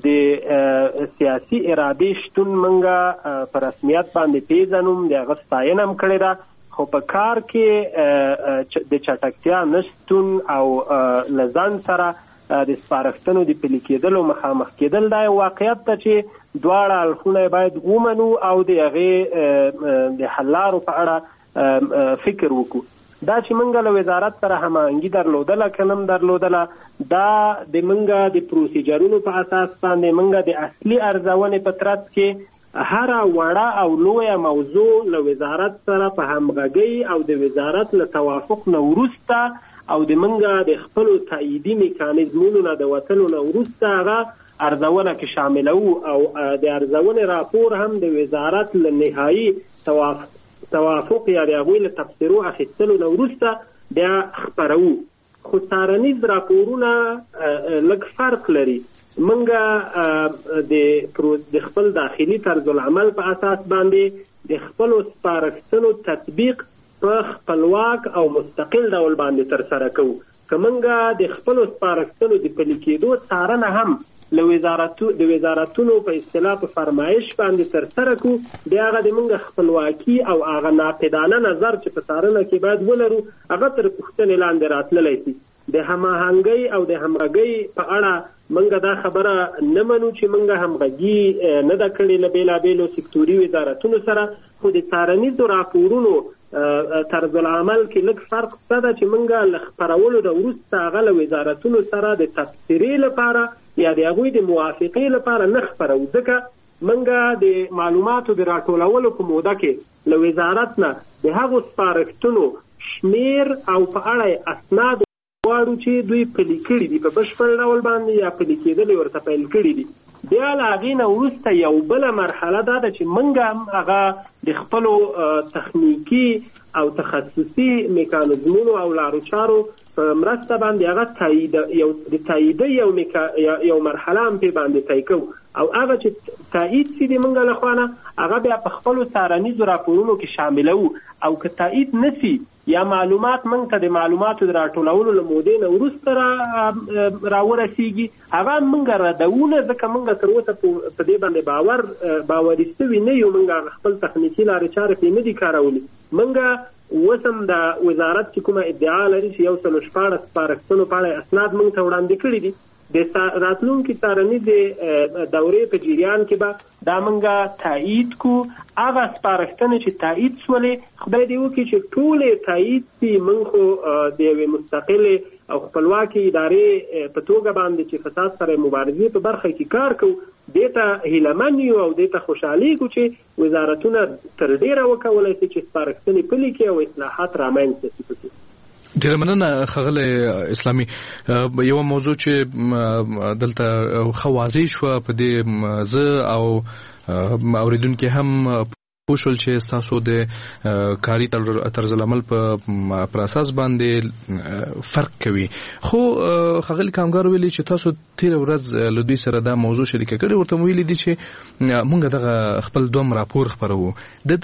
د سیاسي ارادې شتون منګه په رسمیت باندې پیژنو د هغه ستاینه هم کړې ده خو په کار کې د چټکتیا نشتون او له ځان سره د سپارښتنو د پلي کېدلو مخامخ کېدل دا یو واقعیت ده چې دواړه اړخونه باید ومنو او د هغې د حل لارو په اړه فکر وکړو. دا چې منګه له وزارت سره هماهنګي درلودله که نه هم درلودله دا د منګه د پروسیجرونو په اساس باندې منګه د اصلي ارزونې په ترڅ کې هره وړه او لویه موضوع له وزارت سره په همغږۍ او د وزارت له توافق نه وروسته او د منګه د خپلو تاییدي میکانیزمونو نه د وتلو نه وروسته هغه ارزونه کې شاملو او د ارزونې راپور هم د وزارت له نهایي توافق یا د هغوی له تفسیرو اخیستلو نه وروسته بیا خپرو. خو څارنیز راپورونه لږ فرق لري. موږ د خپل داخلي طرز العمل په اساس باندې د خپلو سپارښتنو تطبیق په خپلواک او مستقل ډول باندې ترسره کوو. که موږ د خپلو سپارښتنو د پلي کېدو څارنه هم د وزارتونو په اصطلاح په فرمایش باندې ترسره کو بیا هغه د موږ خپلواکي او هغه ناقدانه نظر چې په څارنه کې باید ولرو هغه تر پوښتنې لاندې راتللی شي. د هماهنګۍ او د همغږۍ په اړه موږ دا خبره نه منو چې موږ همغږي نه ده کړې له بېلابېلو سکتوري وزارتونو سره خو د څارنیزو راپورونو طرز العمل کې لږ فرق شته ده چې موږ له خپرولو د وروسته هغه له وزارتونو سره د تفسیرې لپاره یا د هغوی د موافقې لپاره نه خپرو ځکه موږ د معلوماتو د راټولولو په موده کې له وزارت نه د هغو سپارښتنو شمیر او په اړه اسناد غواړو چې دوی پلي کړي دي په بشپړ ډول باندې یا پلي کېدل ورته پیل کړي دي. بیا له هغې نه وروسته یو بله مرحله دا ده چې موږ هم هغه د خپلو تخنیکي او تخصصي میکانیزمونو او لارو چارو په مرسته باندې هغه د تاییدۍ یو مرحله هم پې باندې طی کوو او هغه چې تایید شي د موږ له خوا نه هغه بیا په خپلو څارنیزو راپورونو کې شاملوو او که تایید نه شي یا معلومات موږ ته د معلوماتو د راټولولو له مودې نه وروسته راورسیږي هغه موږ ردوونه ځکه موږ تر اوسه په دې باندې باوري شوي نه یو موږ خپل تخنیکي لارې چارې پرې نه دي کارولي. موږ اوس هم د وزارت چې کومه ادعا لري چې 114 سپارښتنو په اړه اسناد موږ ته وړاندې کړي دي د راتلونکي څارنیزې دورې په جریان کې به دا موږ تایید کو. هغه سپارښتنې چې تایید شولې خدای دې وکړي چې ټولې تایید شي. موږ خو د یوې مستقلې او خپلواکې ادارې په توګه باندې چې فساد سره مبارزې په برخه کې کار کوو دې ته هیلهمن یو او دې ته خوشحالېږو چې وزارتونه تر ډېره وکولی شي چې سپارښتنې پلي کړي او اصلاحات رامنځته شي پکې. ډېره مننه ښاغلی اسلامي. یوه موضوع چې دلته ښه واضح شوه په دې زه او اوریدونکي هم وشول چې تاسو د کاري طرز العمل په اساس باندې فرق کوي. خو خغل کامګار ویلي چې تاسو تیر ورځ له دوی سره دا موضوع شریک کړي، ورته ویلي دي چې مونږ دغه خپل دوم راپور خبرو د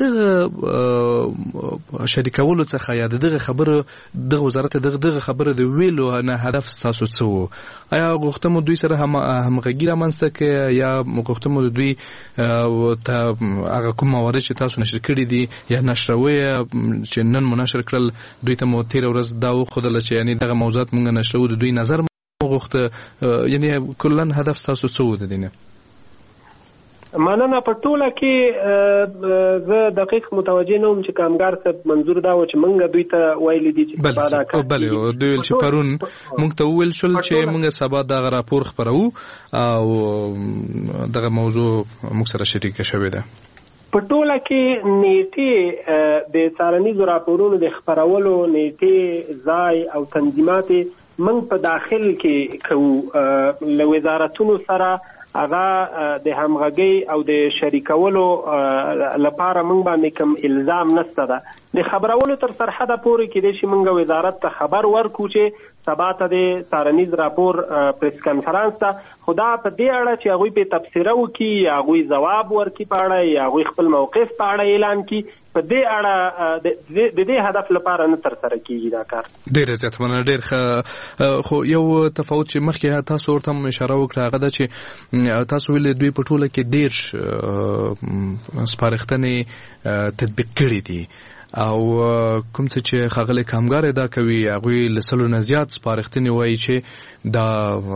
دغه شریکولو څخه یا دغه خبره دغه وزارت دغه خبره د ویلو نه هدف تاسو څه وو؟ آیا غوښتمو دوی سره همغږي رامنځته کړي یا غوښتمو دوی هغه کوم موارد چې تاسو نشر کړي دي یا نشروي چې نن منشر کړل دوی ته مو تیر ورځ دا وخدل چې یعنی دغه موضوعات مونږ نشرو د دوی نظر غوښته، یعنی کلن هدف تاسو څه و د دینه؟ مننه. په ټوله کې زه دقیق متوجه نه وم چې کامګار صاحب منظور دا و چې مونږ دوی ته ویلي دي چې بله دوی ویل چې پرون مونږ ته وویل شول چې مونږ سبا دغه راپور خپرو او دغه موضوع مونږ سره شریک شوی ده. په ټوله کې نیټې د څارنیزو راپورونو د خپرولو نیټې ځای او تنظیمات موږ په داخل کې کوو له وزارتونو سره هغه د همغږي او د شریکولو لپاره موږ باندې کوم الزام نشته ده. د خبرولو تر سرحده پورې کې چې موږ وزارت ته خبر ورکو چې سبا ته د څارنیز راپور پریس کانفرنس ته خدا په دې اړه چې هغوی په تبصره وکړي یا هغوی ځواب ورکړي په اړه یا هغوی خپل موقف په اړه اعلان کړي، په دې اړه د دې هدف لپاره نه تر سره کیږي دا کار. ډېر زیات مننه. ډېر ښه. خو یو تفاوت چې مخکې تاسو ورته اشاره وکړه هغه ده چې تاسو ویل دوی په ټوله کې ډېر سپارښتنې تطبیق کړي دي او کوم څه چې خغل کامګار ادا کوي هغه لسلو نه زیات سپارښتنې وایي چې دا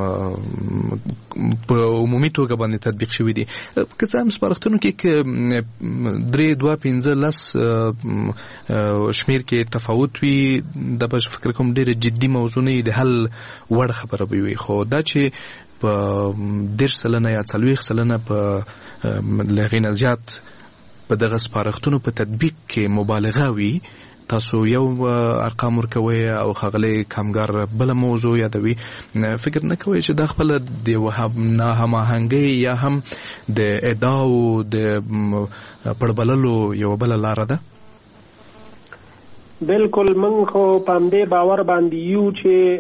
په عمومي توګه باندې تطبیق شوی دي. که څه هم سپارښتنو کې 3-2-15 شمیر کې تفاوت وي، د بش فکر کوم ډېر جدي موضوع نه د حل وړ خبره وي، خو دا چې په 10% یا 40% په لغینه زیات په دغه سپارښتنو په تطبیق کې مبالغه وي، تاسو یو ارقام ورکوي او خغلی کامګار بل موضوع یادوي، فکر نه کوي چې دا خپل د نه هماهنګي یا هم د ادعاو د پړبللو یو بل لار ده؟ بالکل. من خو پاندې باور باندې یو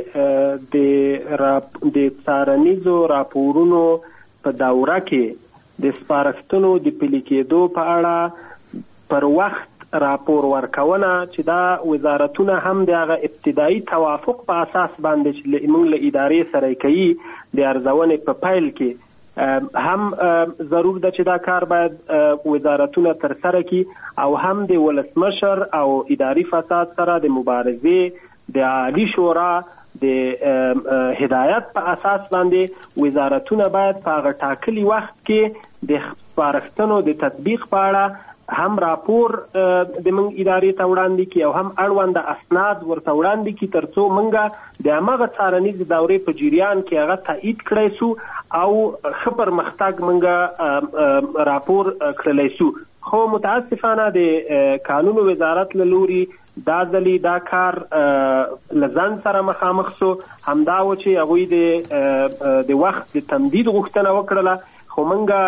چې د څارنیزو راپورونو په دوره کې د سپارښتنو د پلي کېدو په اړه پر وخت راپور ورکونه چې دا وزارتونه هم د هغه ابتدایي توافق په اساس باندې چې موږ له ادارې سره کوي د ارزونې په پیل کې هم ضرور ده چې دا کار باید وزارتونه تر سره کړي او هم د ولسمشر او اداري فساد سره د مبارزې د عالی شورا د هدایت په اساس باندې وزارتونه باید په هغه ټاکلي وخت کې د سپارښتنو د تطبیق په اړه هم راپور د موږ ادارې ته وړاندې کړي او هم اړوند اسناد ورته وړاندې کړي ترڅو موږ د هماغه څارنیز دورې په جریان کې هغه تایید کړی سو او ښه پرمختګ موږ راپور کړلی سو. خو متاسفانه د قانون وزارت له لوري دا ځلې دا کار لزان سره مخامخ سو، همدا و چې هغوی د وخت د تمدید غوښتنه وکړله، خو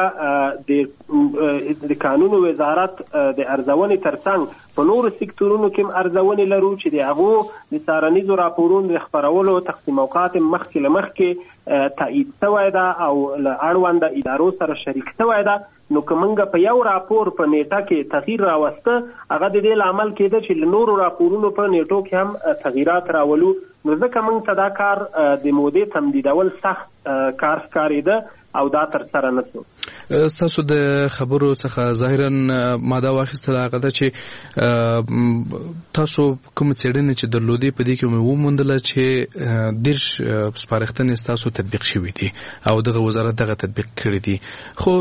موږ د قانون وزارت د ارزونې ترڅنګ په نورو سکتورونو کې ارزونې لرو چې د هغو د څارنیزو راپورونو د خپرولو تقسیم اوقات مخکې له مخکې تایید شوی ده او له اړونده ادارو سره شریک شوی ده. نو که موږ په یو راپور په نیټه کې تغییر راوسته هغه د دې لامل کېده چې له نورو راپورونو په نیټو کې هم تغییرات راولو، نو ځکه موږ ته دا کار د مودې تمدیدول سخت کار ښکارېده او دا تر سره نه شو. ستاسو د خبرو څخه ظاهرا ماده واخیستله هغه ده چې تاسو کوم څېړنې چې درلودې په دې کې مې وموندله چې 10 سپارښتنې ستاسو تطبیق شوي دي او دغه وزارت دغه تطبیق کړي دي، خو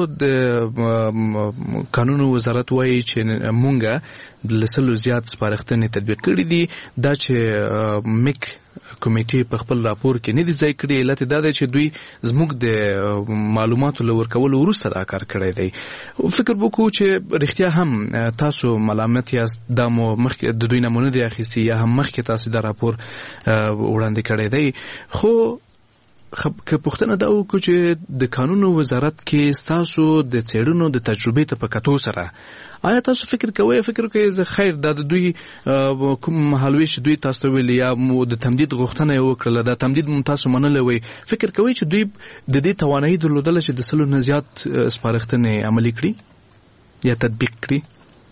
د قانون وزارت وایي چې مونږ د لسلو زیات سپارښتنې تطبیق کړي دي. دا چې میک کمیټې په خپل راپور کې نه دي ځای کړي، علت دا دی چې دوی زموږ د معلوماتو له ورکولو وروسته دا کار کړی دی. فکر وکړو چې رښتیا هم تاسو ملامت یاست، دا مو مخکې د دوی نه نه دی اخیستی یا هم مخکې تاسو دا راپور وړاندې کړی دی. خو که پوښتنه دا وکړو چې د قانون وزارت کې ستاسو د څېړنو د تجربې ته په کتو سره آیا تاسو فکر کوئ خیر د دوی کوم مهالويش دوی تاسو ته ویل یا د تمدید غوښتنه وکړه د تمدید تاسو منلې وي فکر کوئ چې دوی د دې توانایي درلودل چې د سلو نه زیات سپارښتنې عملي کړي یا تطبیق کړي؟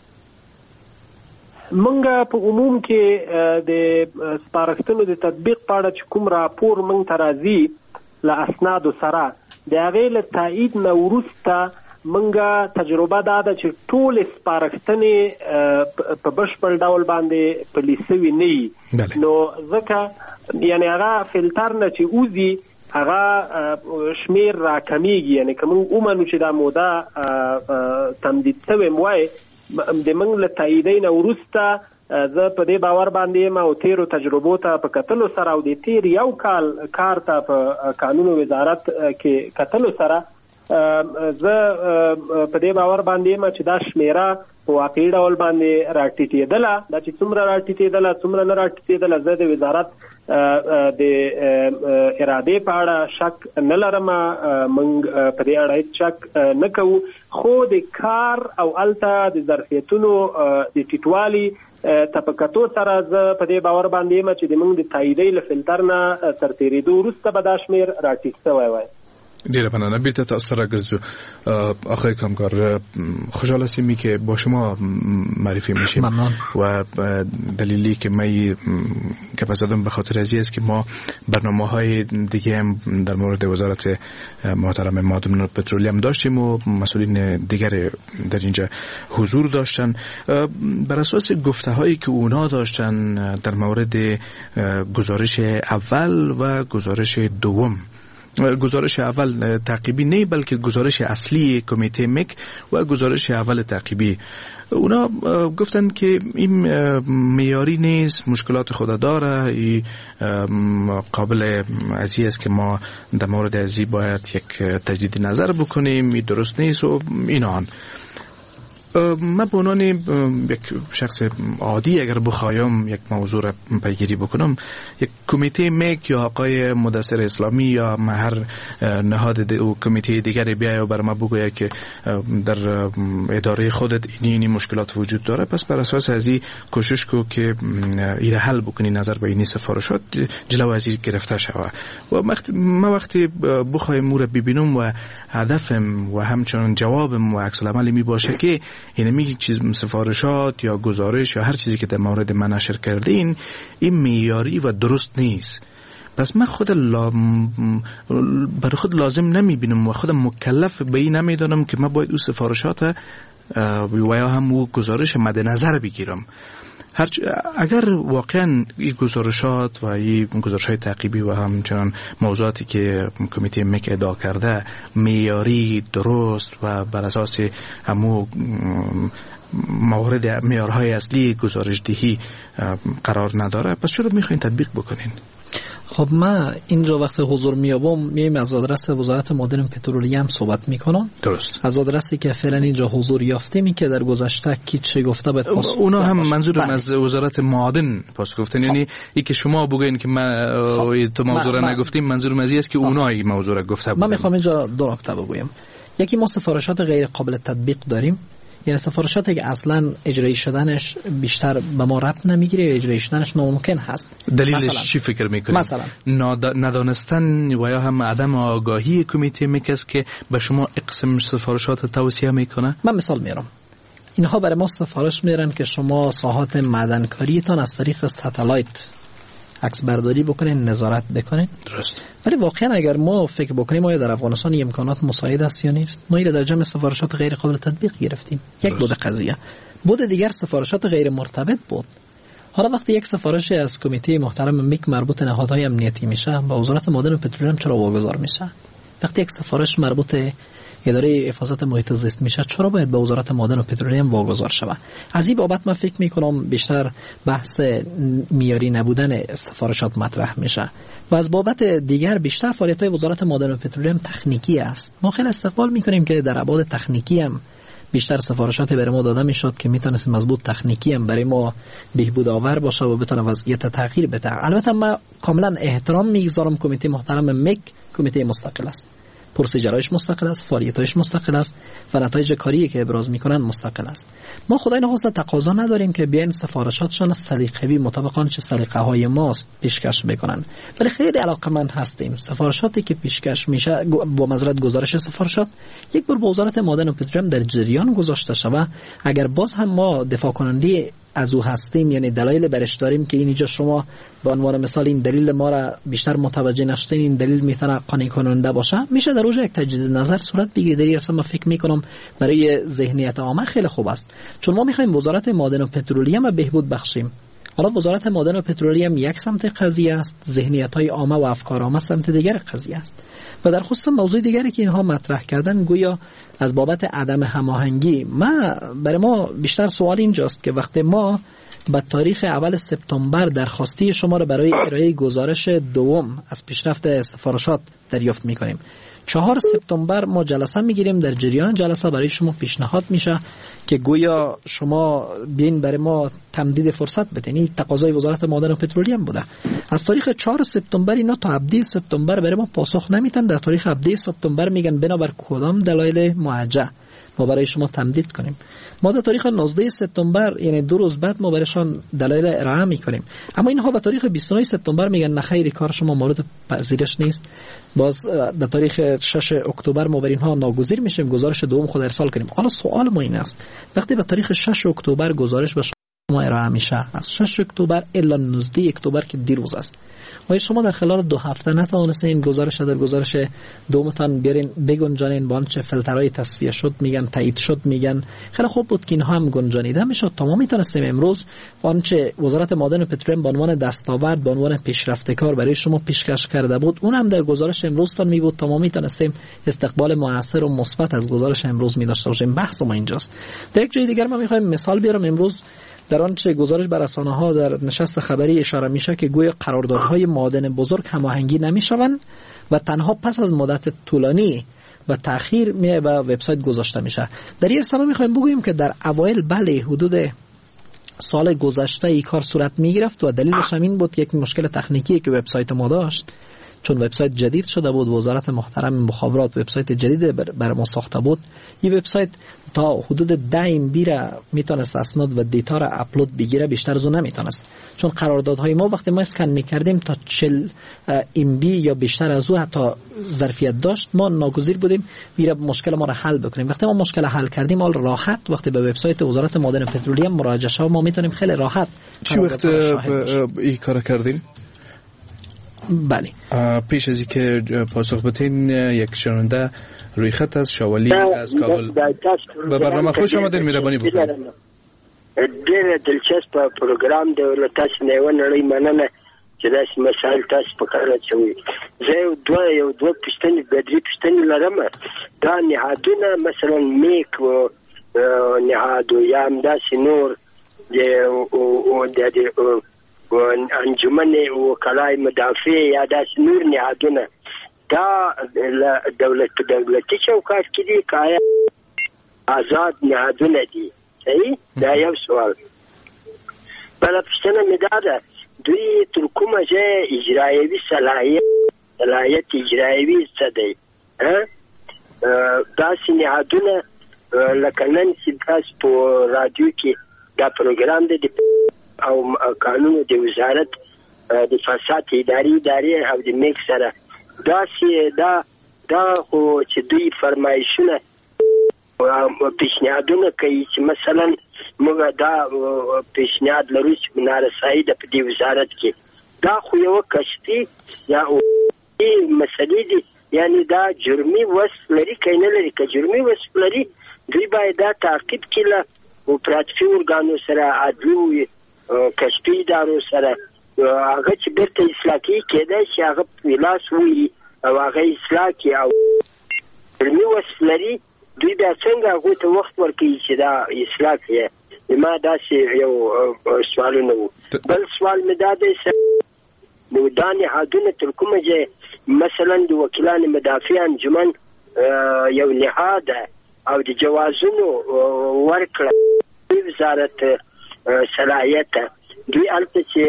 منګه په عموم کې د سپارښتنو د تطبیق په اړه چې کوم راپور منګ ته راځي له اسنادو سره د هغې له تایید نه وروسته منګه تجربه دا ده چې ټول سپارښتنې په بشپړ ډول باندې پلي سوي نه وي، نو ځکه یعنې هغه فلټر نه چې وځي هغه شمیر راکمیږي. یعنې که موږ ومنو چې دا موده تمدید سوی وای د موږ له تاییدۍ نه وروسته زه په دې باور باندې یم او تیرو تجربو ته په کتلو سره او د تیر یو کال کار ته په قانون وزارت کې کتلو سره زه په دې باور باندې یم چې دا شمیره په واقعي ډول باندې راټیټېدله. دا چې څومره راټیټېدله څومره نه راټیټېدله زه د وزارت د ارادې په اړه شک نه لرم، موږ په دې اړه هیڅ شک نه کوو، خو د کار او هلته د ظرفیتونو د ټیټوالي تپکتو سره زه په دې باور باندې یم چې د موږ د تاییدۍ له فلټر نه تر تېرېدو وروسته به دا شمېر راټیټ شوی وای. دیره مننه. بیرته تاسو را گرزو آقای کامکار، خوشحال هستیم که با شما معرفی میشیم و دلیلی که من گپ زدم به خاطر ازی است که ما برنامه‌های دیگه هم در مورد وزارت محترم معادن و پترولیوم داشتیم و مسئولین دیگر در اینجا حضور داشتن. بر اساس گفته‌هایی که اونا داشتن در مورد گزارش اول و گزارش دوم، گزارش اول تعقیبی نه بلکه گزارش اصلی کمیته مک و گزارش اول تعقیبی، اونا گفتن که این معیاری نیست، مشکلات خود داره، این قابل ازی است که ما در مورد ازی باید یک تجدید نظر بکنیم، این درست نیست و اینا. من به عنوان یک شخص عادی اگر بخوایم یک موضوع را پیگیری بکنم، یک کمیته مک یا آقای مدثر اسلامی یا هر نهاد و کمیته دیگری بیاید و بر ما بگوید که در اداره خودت این مشکلات وجود داره، پس بر اساس ازی کوشش کو که این حل بکنی، نظر به این سفارشات جلو ازی گرفته شود. و ما وقتی بخوایم مو را ببینم و هدفم و همچنان جوابم و عکس العمل می باشه که یعنی میگی چیز سفارشات یا گزارش یا هر چیزی که در مورد من نشر کردین این معیاری و درست نیست، پس من خود برای خود لازم نمیبینم و خودم مکلف به این نمیدانم که من باید او سفارشات و یا هم او گزارش مد نظر بگیرم. اگر واقعا این گزارشات و این گزارش‌های تعقیبی و همچنان موضوعاتی که کمیته مک ادعا کرده معیاری درست و بر اساس همو موارد معیارهای اصلی گزارش دهی قرار نداره، پس چرا میخواین تطبیق بکنین؟ خب من اینجا وقت حضور میابم میم از آدرس وزارت معادن پترولیوم صحبت میکنم. درست. از آدرسی که فعلا اینجا حضور یافتیم که در گذشته کی چه گفته باید پاسخ اونا هم منظورم از وزارت معادن پاسخ گفتن، یعنی ای که شما بگین که من تو موضوع را نگفتیم، منظورم از این است که اونا این موضوع را گفته بودن. من میخوام اینجا دو نکته بگویم. یکی ما سفارشات غیر قابل تطبیق داریم، یعنی سفارشاتی که اصلا اجرایی شدنش بیشتر به ما ربط نمیگیره و اجرایی شدنش ناممکن هست. دلیلش چی فکر میکنید؟ مثلا ندانستن و یا هم عدم آگاهی کمیته مک است که به شما اقسام سفارشات توصیه میکنه؟ من مثال میارم. اینها برای ما سفارش میرن که شما ساحات معدنکاریتان از طریق ستلایت عکس برداری بکنین، نظارت بکنین. درست. ولی واقعا اگر ما فکر بکنیم آیا در افغانستان امکانات مساعد است یا نیست، ما این در جمع سفارشات غیر قابل تطبیق گرفتیم. یک بود قضیه. بود دیگر سفارشات غیر مرتبط بود. حالا وقتی یک سفارش از کمیته محترم مک مربوط نهادهای امنیتی میشه، با وزارت معادن و پترولیوم چرا واگذار میشه؟ وقتی یک سفارش مربوط اداره حفاظت محیط زیست میشه، چرا باید به وزارت معادن و پترولیوم واگذار شود؟ از این بابت من فکر میکنم بیشتر بحث معیاری نبودن سفارشات مطرح میشه و از بابت دیگر بیشتر فعالیت‌های وزارت معادن و پترولیوم تکنیکی است. ما خیلی استقبال میکنیم که در ابعاد تکنیکی هم بیشتر سفارشات برای ما داده میشد که میتونست مضبوط تکنیکی هم برای ما بهبود آور باشه و بتونه وضعیت تغییر بده. البته من کاملا احترام میگذارم کمیته محترم مک کمیته مستقل است. پروسیجرهایش مستقل است، فعالیتایش مستقل است و نتایج کاری که ابراز میکنن مستقل است. ما خدای نخواسته تقاضا نداریم که بیاین سفارشاتشان از سلیقه‌ای مطابق آنچه سلیقه های ماست پیشکش بکنن، ولی خیلی علاقه‌مند هستیم سفارشاتی که پیشکش میشه با معذرت گزارش سفارشات یک بار با وزارت معدن و پترولیم در جریان گذاشته شود. اگر باز هم ما دفاع کننده از او هستیم، یعنی دلایل برش داریم که اینجا شما به عنوان مثال این دلیل ما را بیشتر متوجه نشدین، این دلیل میتونه قانع کننده باشه، میشه در اوج یک تجدید نظر صورت بگیره. در این اصلا من فکر میکنم برای ذهنیت عامه خیلی خوب است، چون ما میخوایم وزارت معدن و پترولیم بهبود بخشیم. حالا وزارت معدن و پترولیم یک سمت قضیه است، ذهنیت‌های عامه و افکار عامه سمت دیگر قضیه است. و در خصوص موضوع دیگری که اینها مطرح کردن گویا از بابت عدم هماهنگی، برای ما بیشتر سوال اینجاست که وقتی ما به تاریخ اول سپتامبر درخواستی شما را برای ارائه گزارش دوم از پیشرفت سفارشات دریافت می‌کنیم، 4 سپتامبر ما جلسه میگیریم، در جریان جلسه برای شما پیشنهاد میشه که گویا شما بیاین برای ما تمدید فرصت بدین. این تقاضای وزارت معدن و پترولیم بوده. از تاریخ 4 سپتامبر اینا تا 17 سپتامبر برای ما پاسخ نمیتن. در تاریخ 17 سپتامبر میگن بنابر کدام دلایل معجه ما برای شما تمدید کنیم. ما در تاریخ 19 سپتامبر یعنی 2 روز بعد ما برایشان دلایل ارائه میکنیم، اما اینها به تاریخ 29 سپتامبر میگن نه خیر کار شما مورد پذیرش نیست. باز در تاریخ 6 اکتبر ما بر اینها ناگزیر میشیم گزارش دوم خود ارسال کنیم. حالا سوال ما این است وقتی به تاریخ 6 اکتبر گزارش به شما ارائه میشه، از 6 اکتبر الی 19 اکتبر که دیروز است، آیا شما در خلال 2 هفته نتوانستین این گزارش در گزارش دومتان بیارین بگنجانین؟ با آنچه فیلترهای تصفیه شد میگن تایید شد میگن خیلی خوب بود که اینها هم گنجانیده میشد تا ما میتونستیم امروز آنچه وزارت معدن و پترولیم به عنوان دستاورد به عنوان پیشرفته کار برای شما پیشکش کرده بود اون هم در گزارش امروزتان می بود تا ما میتونستیم استقبال موثر و مثبت از گزارش امروز می داشته باشیم. بحث ما اینجاست. در یک جای دیگر ما میخوایم مثال بیارم. امروز در آنچه گزارش بر رسانه‌ها در نشست خبری اشاره میشه که گویا قراردادهای معادن بزرگ هماهنگی نمیشوند و تنها پس از مدت طولانی و تأخیر به وبسایت گذاشته میشه. در این سبب میخوایم بگوییم که در اوایل بله حدود سال گذشته این کار صورت میگرفت و دلیلش همین بود که یک مشکل تکنیکی که وبسایت ما داشت، چون وبسایت جدید شده بود، وزارت محترم مخابرات وبسایت جدید بر ما ساخته بود. این وبسایت تا حدود 10 MB را میتونست اسناد و دیتا را اپلود بگیره، بیشتر از اون نمیتونست، چون قراردادهای ما وقتی ما اسکن میکردیم تا 40 MB یا بیشتر از اون حتی ظرفیت داشت. ما ناگزیر بودیم میره مشکل ما را حل بکنیم. وقتی ما مشکل حل کردیم حال راحت وقتی به وبسایت وزارت معدن و پترولیم مراجعه شد ما میتونیم خیلی راحت. چی وقت این کار کردین؟ بله. پیش از اینکه پاسخ بدین یک شنونده روی خط از شوالی از کابل به برنامه خوش آمدین. مهربانی بکنید. ډېر دلچسپ پروګرام دی له تاسو نه ونړی مننه چې داسې مسایل تاسو په کار اچوئ. زه یو دوه پوښتنې بدري پوښتنې لرم. دا نهادونه مثلا میک نهاد یا همداسې نور د انجمن وکلای مدافع یا داسې نور نهادونه دا دولتي چوکاټ کې دي که آزاد نهادونه دي؟ صحیح. دا یو سوال. بله پوښتنه مې دا ده دوی تر کومه ځایه اجرایوي صلاحیت اجرایوي څه دی؟ داسې نهادونه لکه نن چې تاسو په رادیو کې دا پروګرام دی او قانون د وزارت د فساد اداري او د میک سره داسې دا خو چې دوی فرمایشونه پیشنهادونه کوي چې مثلا موږ دا پیشنهاد لرو چې نارسایي ده په دې وزارت کې. دا خو یوه کشفي یا مسلې دي، یعنی دا جرمي وصف لري که نه لري. که جرمي وصف لري دوی باید دا تعقیب کړي له اپراتیفي ارګانو سره، عدلي کشفي ادارو سره، هغه چې بیرته اصلاح کوي کېدای شي هغه لاس ووهي او هغه اصلاح کړي. او جرمي وصف لري دوی بیا څنګه هغوی ته وخت ورکوي چې دا اصلاح کړي؟ ما داسې یو سوالونه وو. بل سوال مې دا دی نو دا نهادونه تر کومه ځای مثلا د وکیلان مدافع انجمن یو نهاد او د جوازونو ورکړه وزارت صلاحیت دوی هلته چې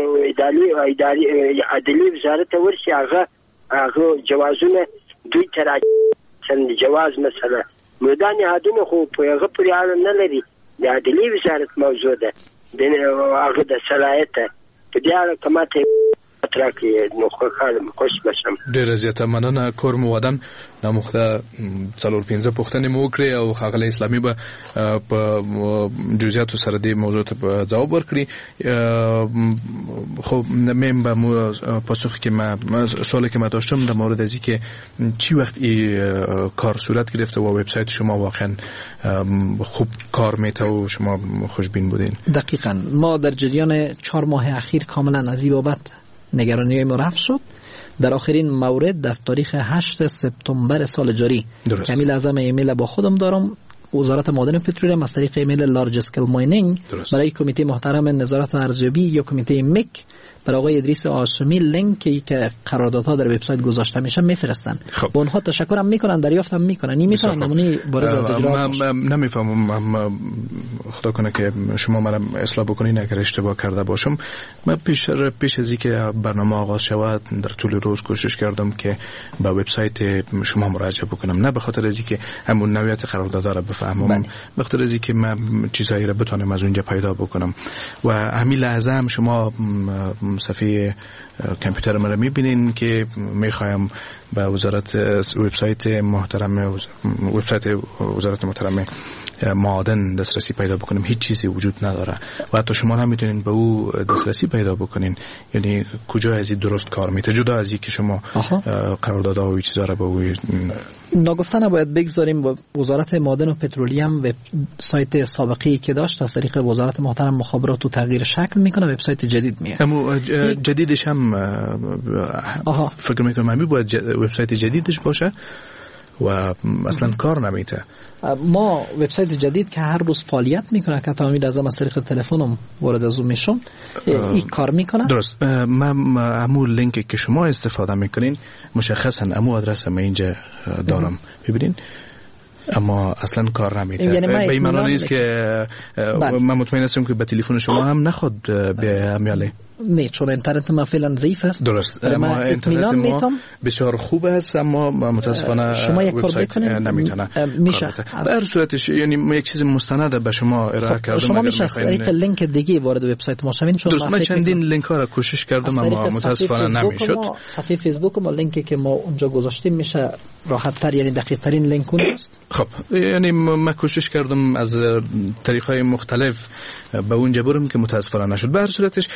عدلي وزارت ته ورشي هغه جوازونه دوی ته مثلا جواز مثلا دا نهادونه خو په هغه پورې اړه نه لري د عدلي وزارت موضوع ده د هغه د صلاحیت په دې اړه کماته ترکه نو خو خالم خوش بشم. ډیر زیاته مننه کور مو ودان نامخته څلور 15 پوښتنې مو کړې او ښاغلی اسلامي به په جزئیاتو سره دې موضوع ته ځواب ورکړي. خب من به پاسخی که سوالی که من داشتم در مورد از اینکه چی وقت این کار صورت گرفته و وبسایت شما واقعا خوب کار میته و شما خوشبین بودین؟ دقیقاً ما در جریان 4 ماه اخیر کاملا از این بابت نگرانی ما رفع شد. در آخرین مورد در تاریخ 8 سپتامبر سال جاری که امیل ازم ایمیل با خودم دارم وزارت معادن و پترولیم از طریق ایمیل لارج اسکیل ماینینگ برای کمیته محترم نظارت و ارزیابی یا کمیته میک برای آقای ادریس هاشمی لینکی که قراردادها در وبسایت گذاشته میشه میفرستن. با اونها تشکرم میکنن، دریافتم میکنن. این میتونن نمونه بارز از اجرا باشه. من نمیفهمم، خدا کنه که شما منم اصلاح بکنین اگر اشتباه کرده باشم. من پیش از اینکه برنامه آغاز شود در طول روز کوشش کردم که به وبسایت شما مراجعه بکنم، نه به خاطر از اینکه همون نوعیت قراردادها را بفهمم، به خاطر از اینکه من چیزایی را بتونم از اونجا پیدا بکنم. و همین لحظه هم شما صفحه کامپیوتر ما را میبینین که میخوایم به وبسایت وزارت محترم معادن دسترسی پیدا بکنیم. هیچ چیزی وجود نداره و حتی شما هم میتونین به او دسترسی پیدا بکنین. یعنی کجا از این درست کار میته جدا از این که شما قراردادها و چیزا را به او ناگفته نباید بگذاریم. وزارت معادن و پترولیم وبسایت سابقی که داشت از طریق وزارت محترم مخابرات و تغییر شکل میکنه، وبسایت جدید میاد. اما جدیدش هم فکر میکنم همین باید وبسایت جدیدش باشه و اصلا کار نمیته. ما وبسایت جدید که هر روز فعالیت میکنه که تمامی از طریق تلفنم وارد از اون میشم این کار میکنه. درست. من همون لینکی که شما استفاده میکنین مشخصا همون آدرس من اینجا دارم ببینین، اما اصلا کار نمیته. یعنی به این معنی نیست که من مطمئن هستم که به تلفن شما هم نخود به همیاله. نه، چون اینترنت ما فعلا ضعیف است. درست. ما اینترنت ما بسیار خوب است اما متاسفانه شما یک کار بکنید نمیتونه. میشه. به هر صورتش یعنی یک چیز مستند به شما ارائه کردم. شما میشه از طریق لینک دیگه وارد وبسایت ما شوین. درست. من چندین لینک ها را کوشش کردم اما متاسفانه نمیشد. صفحه فیسبوک ما لینکی که ما اونجا گذاشتیم میشه راحت تر، یعنی دقیق ترین لینک اونجاست. خب یعنی من کوشش کردم از طریق‌های مختلف به اونجا برم که متاسفانه نشد. به هر صورتش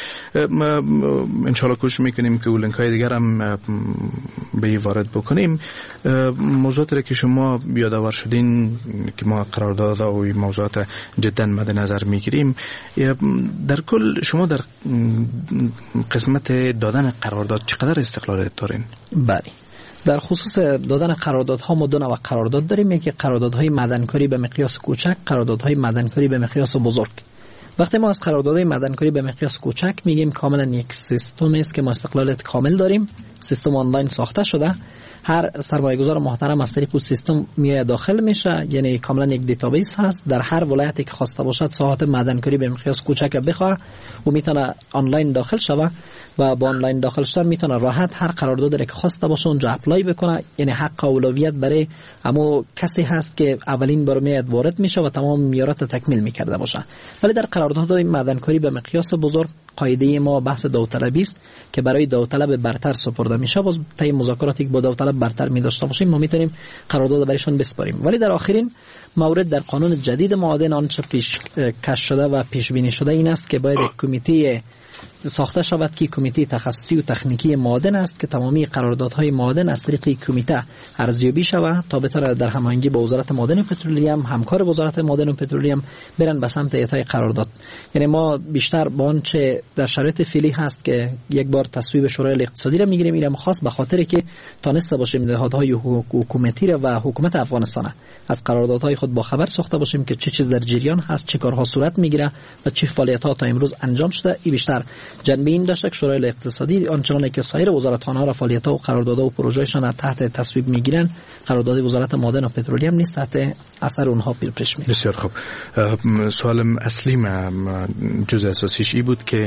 ان شاء الله کوشش میکنیم که لینک‌های دیگر هم به وارد بکنیم. موضوعاتی که شما یادآور شدین که ما قراردادها و موضوعات جدا مد نظر میگیریم، در کل شما در قسمت دادن قرارداد چقدر استقلال دارین؟ بله، در خصوص دادن قراردادها ما دو نوع قرارداد داریم. یکی قراردادهای معدنکاری به مقیاس کوچک، قراردادهای معدنکاری به مقیاس بزرگ. وقتی ما از قراردادهای معدنکاری به مقیاس کوچک میگیم کاملا یک سیستمی است که ما استقلال کامل داریم. سیستم آنلاین ساخته شده، هر سرمایه‌گذار محترم از طریق سیستم میاد داخل میشه، یعنی کاملا یک دیتابیس هست. در هر ولایتی که خواسته باشد ساحت معدنکاری به مقیاس کوچک بخواه و میتونه آنلاین داخل شوه و با آنلاین داخل شدن میتونه راحت هر قراردادی که خواسته باشه اونجا اپلای بکنه. یعنی حق اولویت برای همون کسی هست که اولین بار میاد وارد میشه و تمام معیارات تکمیل میکرده باشه. ولی در قراردادهای معدنکاری به مقیاس بزرگ قاعده ما بحث داوطلبی است که برای داوطلب برتر سپرده میشه. باز طی مذاکراتی که با داوطلب برتر می داشته باشیم ما میتونیم قرارداد برایشون بسپاریم. ولی در آخرین مورد در قانون جدید معادن آنچه پیش کش شده و پیش بینی شده این است که باید کمیته ساخته شود که کمیته تخصصی و تکنیکی معادن است که تمامی قراردادهای معادن از طریق کمیته ارزیابی شود تا بتونه در هماهنگی با وزارت معادن و پترولیم، همکار وزارت معادن و پترولیم برن به سمت اعطای قرارداد. یعنی ما بیشتر با آنچه در شرایط فعلی هست که یک بار تصویب شورای اقتصادی را میگیریم، اینم خاص به خاطر که تانسته باشیم نهادهای حکومتی را و حکومت افغانستان از قراردادهای خود با خبر ساخته باشیم که چه چیز در جریان هست، چه کارها صورت میگیره و چه فعالیت‌ها تا امروز انجام شده. این بیشتر جنبه این داشته که شورای اقتصادی آنچنان که سایر وزارتخانه‌ها را فعالیت‌ها و قراردادها و پروژه‌شان تحت تصویب میگیرن، قرارداد وزارت معادن و پترولیم نیست، تحت اثر اونها پیش میره. بسیار خوب. سوالم اصلی من جزء اساسیش این بود که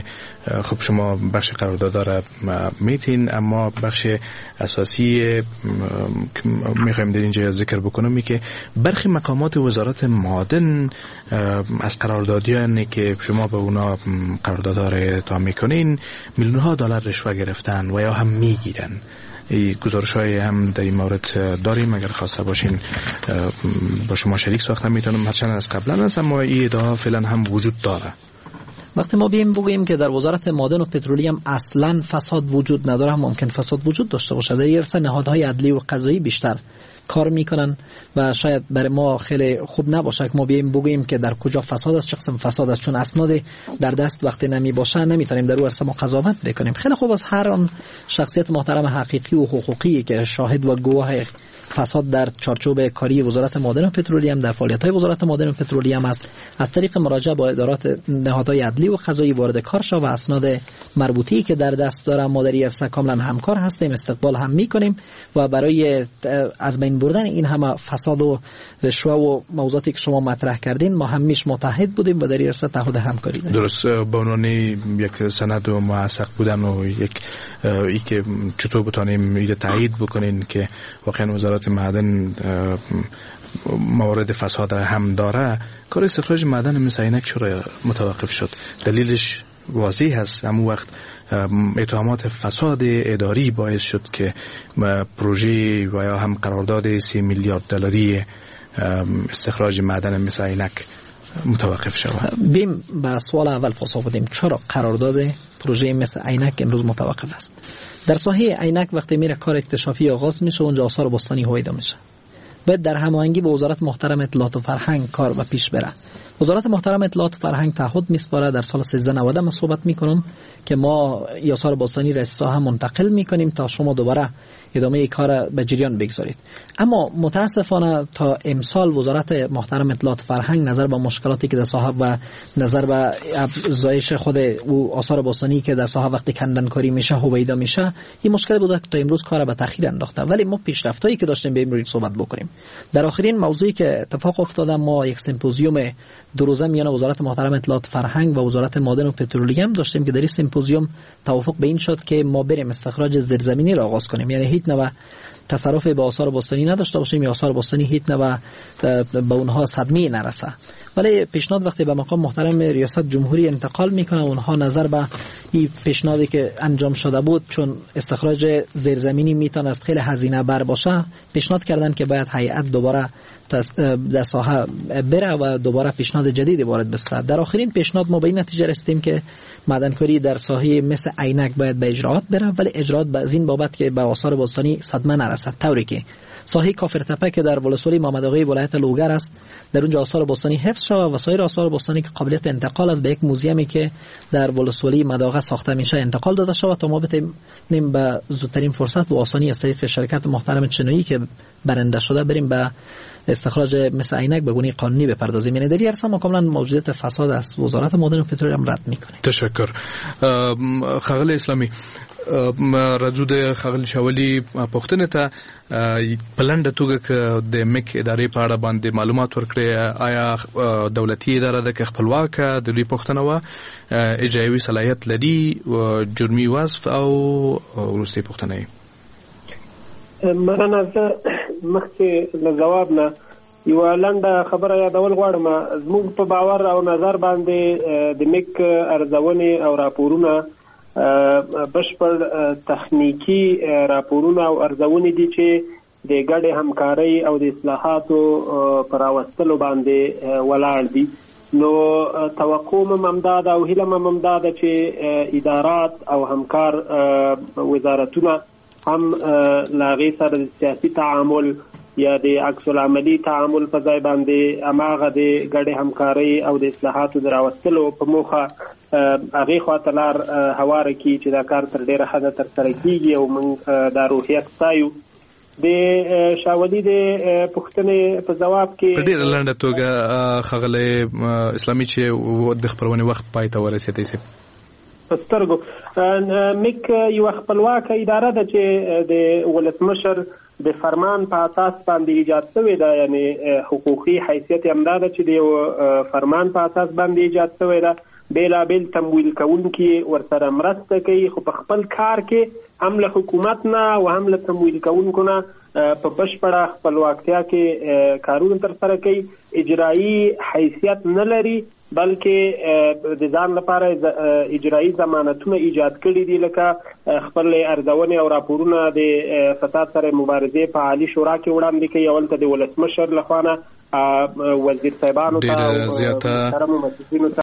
خب شما بخش قرارداد را میتین، اما بخش اساسی میخوایم در اینجا ذکر بکنم که برخی مقامات وزارت معادن از قراردادیانی که شما به اونا قراردادها را اعطا میکنین میلیون ها دلار رشوه گرفتن و یا هم میگیرن. گزارش های هم در این مورد داریم، اگر خواسته باشین با شما شریک ساختن میتونم، هرچند از قبلا است اما این ادعا فعلا هم وجود داره. وقتی ما بگوییم که در وزارت معادن و پترولیوم اصلا فساد وجود نداره، ممکن فساد وجود داشته باشه. در این عرصه نهادهای عدلی و قضایی بیشتر کار میکنن و شاید برای ما خیلی خوب نباشه که ما بگوییم که در کجا فساد است، چه قسم فساد است، چون اسناد در دست وقتی نمی باشه نمیتونیم در اون عرصه ما قضاوت بکنیم. خیلی خوب است هر آن شخصیت محترم حقیقی و حقوقی که شاهد و گواه فساد در چارچوب کاری وزارت معادن و پترولیوم در فعالیت‌های وزارت معادن و پترولیوم است، از طریق مراجعه با ادارات نهادهای عدلی و قضایی وارد کار شود و اسناد مربوطی که در دست داره ما در این عرصه کاملا همکار هستیم، استقبال هم میکنیم و برای از بین بردن این همه فساد و رشوه و موضوعاتی که شما مطرح کردین ما همیشه متحد بودیم و در این عرصه تعهد همکاری داریم. درست، به عنوان یک سند و موثق بودن و یک ای که چطور بتونیم ایده تایید بکنین که واقعا وزارت معدن موارد فساد هم داره، کار استخراج معدن مثل عینک چرا متوقف شد؟ دلیلش واضح هست، همون وقت اتهامات فساد اداری باعث شد که پروژه و یا هم قرارداد 3 میلیارد دلاری استخراج معدن مثل عینک متوقف شود. بیم به سوال اول پاسخ بدیم چرا قرارداد پروژه مثل عینک امروز متوقف است. در ساحه عینک وقتی میره کار اکتشافی آغاز میشه اونجا آثار باستانی هویدا میشه، باید در هماهنگی با وزارت محترم اطلاعات و فرهنگ کار و پیش بره. وزارت محترم اطلاعات و فرهنگ تعهد میسپاره در سال 1390 من صحبت میکنم که ما آثار باستانی را ساحه منتقل میکنیم تا شما دوباره ادامه کار به جریان بگذارید. اما متاسفانه تا امسال وزارت محترم اطلاعات فرهنگ نظر به مشکلاتی که در ساحه و نظر به افزایش خود او آثار باستانی که در ساحه وقتی کندنکاری میشه هویدا میشه، این مشکل بوده که تا امروز کار به تاخیر انداخته. ولی ما پیشرفتایی که داشتیم به امروز صحبت بکنیم. در آخرین موضوعی که اتفاق افتاده، ما یک سمپوزیوم دو روزه میان وزارت محترم اطلاعات فرهنگ و وزارت معادن و پترولیوم داشتیم که در این سمپوزیوم توافق به این شد که ما بریم استخراج زیرزمینی را آغاز کنیم، یعنی هیچ نوع تصرف به آثار باستانی نداشته باشیم یا آثار باستانی هیچ نوع به اونها صدمه نرسه. ولی پیشنهاد وقتی به مقام محترم ریاست جمهوری انتقال میکنه، اونها نظر به این پیشنهادی که انجام شده بود، چون استخراج زیرزمینی میتونه است خیلی هزینه بر باشه، پیشنهاد کردن که باید هیئت دوباره در ساحه بره و دوباره پیشنهاد جدیدی وارد بسته. در آخرین پیشنهاد ما به این نتیجه رسیدیم که معدنکاری در ساحه مثل عینک باید به اجراعات بره، ولی اجراعات از این بابت که به آثار باستانی صدمه نرسد، طوری که ساحه کافرتپه که در ولسوالی محمد آقای ولایت لوگر است در اونجا آثار باستانی حفظ شود و سایر آثار باستانی که قابلیت انتقال از به یک موزیمی که در ولسوالی مداغه ساخته میشه انتقال داده شود تا ما بتونیم به زودترین فرصت و آسانی از طریق شرکت محترم چنایی که برنده شده بریم به استخراج مثل عینک به گونه قانونی بپردازیم. یعنی در این عرصه ما کاملا موجودیت فساد است وزارت معادن و پترولیوم رد میکنه. تشکر. خغل اسلامی راجود خغل شولی پښتنه ته پلند توګه ک د مک ادارې په اړه باندې معلومات ورکړي، آیا دولتي اداره د خپلواک د دوی پښتنه و اجرایي صلاحیت لري، جرمي وصف او ورستي پښتنه؟ مننه. زه مخکې له جواب نه یوه لنډه خبره یادول غواړم. زموږ په باور او نظر باندې د مک ارزونې او راپورونه بشپړ تخنیکی راپورونه او ارزونې دي چې د ګډې همکارۍ او د اصلاحاتو پر راوستلو باندې ولاړ دي. نو توقع مم دا او هیله مم دا ده چې ادارات او همکار وزارتونه هم لاغې سره د سیاسي تعامل یا د عکس العملي تعامل په ځای باندې هماغه د ګډې همکارۍ او د اصلاحاتو د راوستلو په موخه هغې خواته لار هواره کړي چې دا کار تر ډېره حده ترسره کېږي او موږ دا روحیت ستایو. د شاولي د پوښتنې په جواب کې په ډېره لنډه توګه ښاغلی اسلامي چې د خپرونې وخت پای ته ورسېدی سي په سترګو مک یوه خپلواکه اداره ده چې د ولسمشر د فرمان په اساس باندې ایجاد شوې ده، یعنی حقوقي حیثیت یې همدا ده چې د یو فرمان په اساس باندې ایجاد شوې ده بیلابیل تمویل کوونکي ورسره مرسته کوي، خو په خپل کار کې هم له حکومت نه او هم له تمویل کوونکو نه په بشپړه خپلواکتیا کې کارونه ترسره کوي، اجرایي حیثیت نه لري، بلکې د ځان لپاره اجرایي ضمانتونه ایجاد کړي دي، لکه خپل ارزونې او راپورونه د فساد سره مبارزې په عالي شورا کې وړاندې کوي، اول ته د ولسمشر لخوا نه وزیر صاحبانو ته او محترمو مسؤلینو ته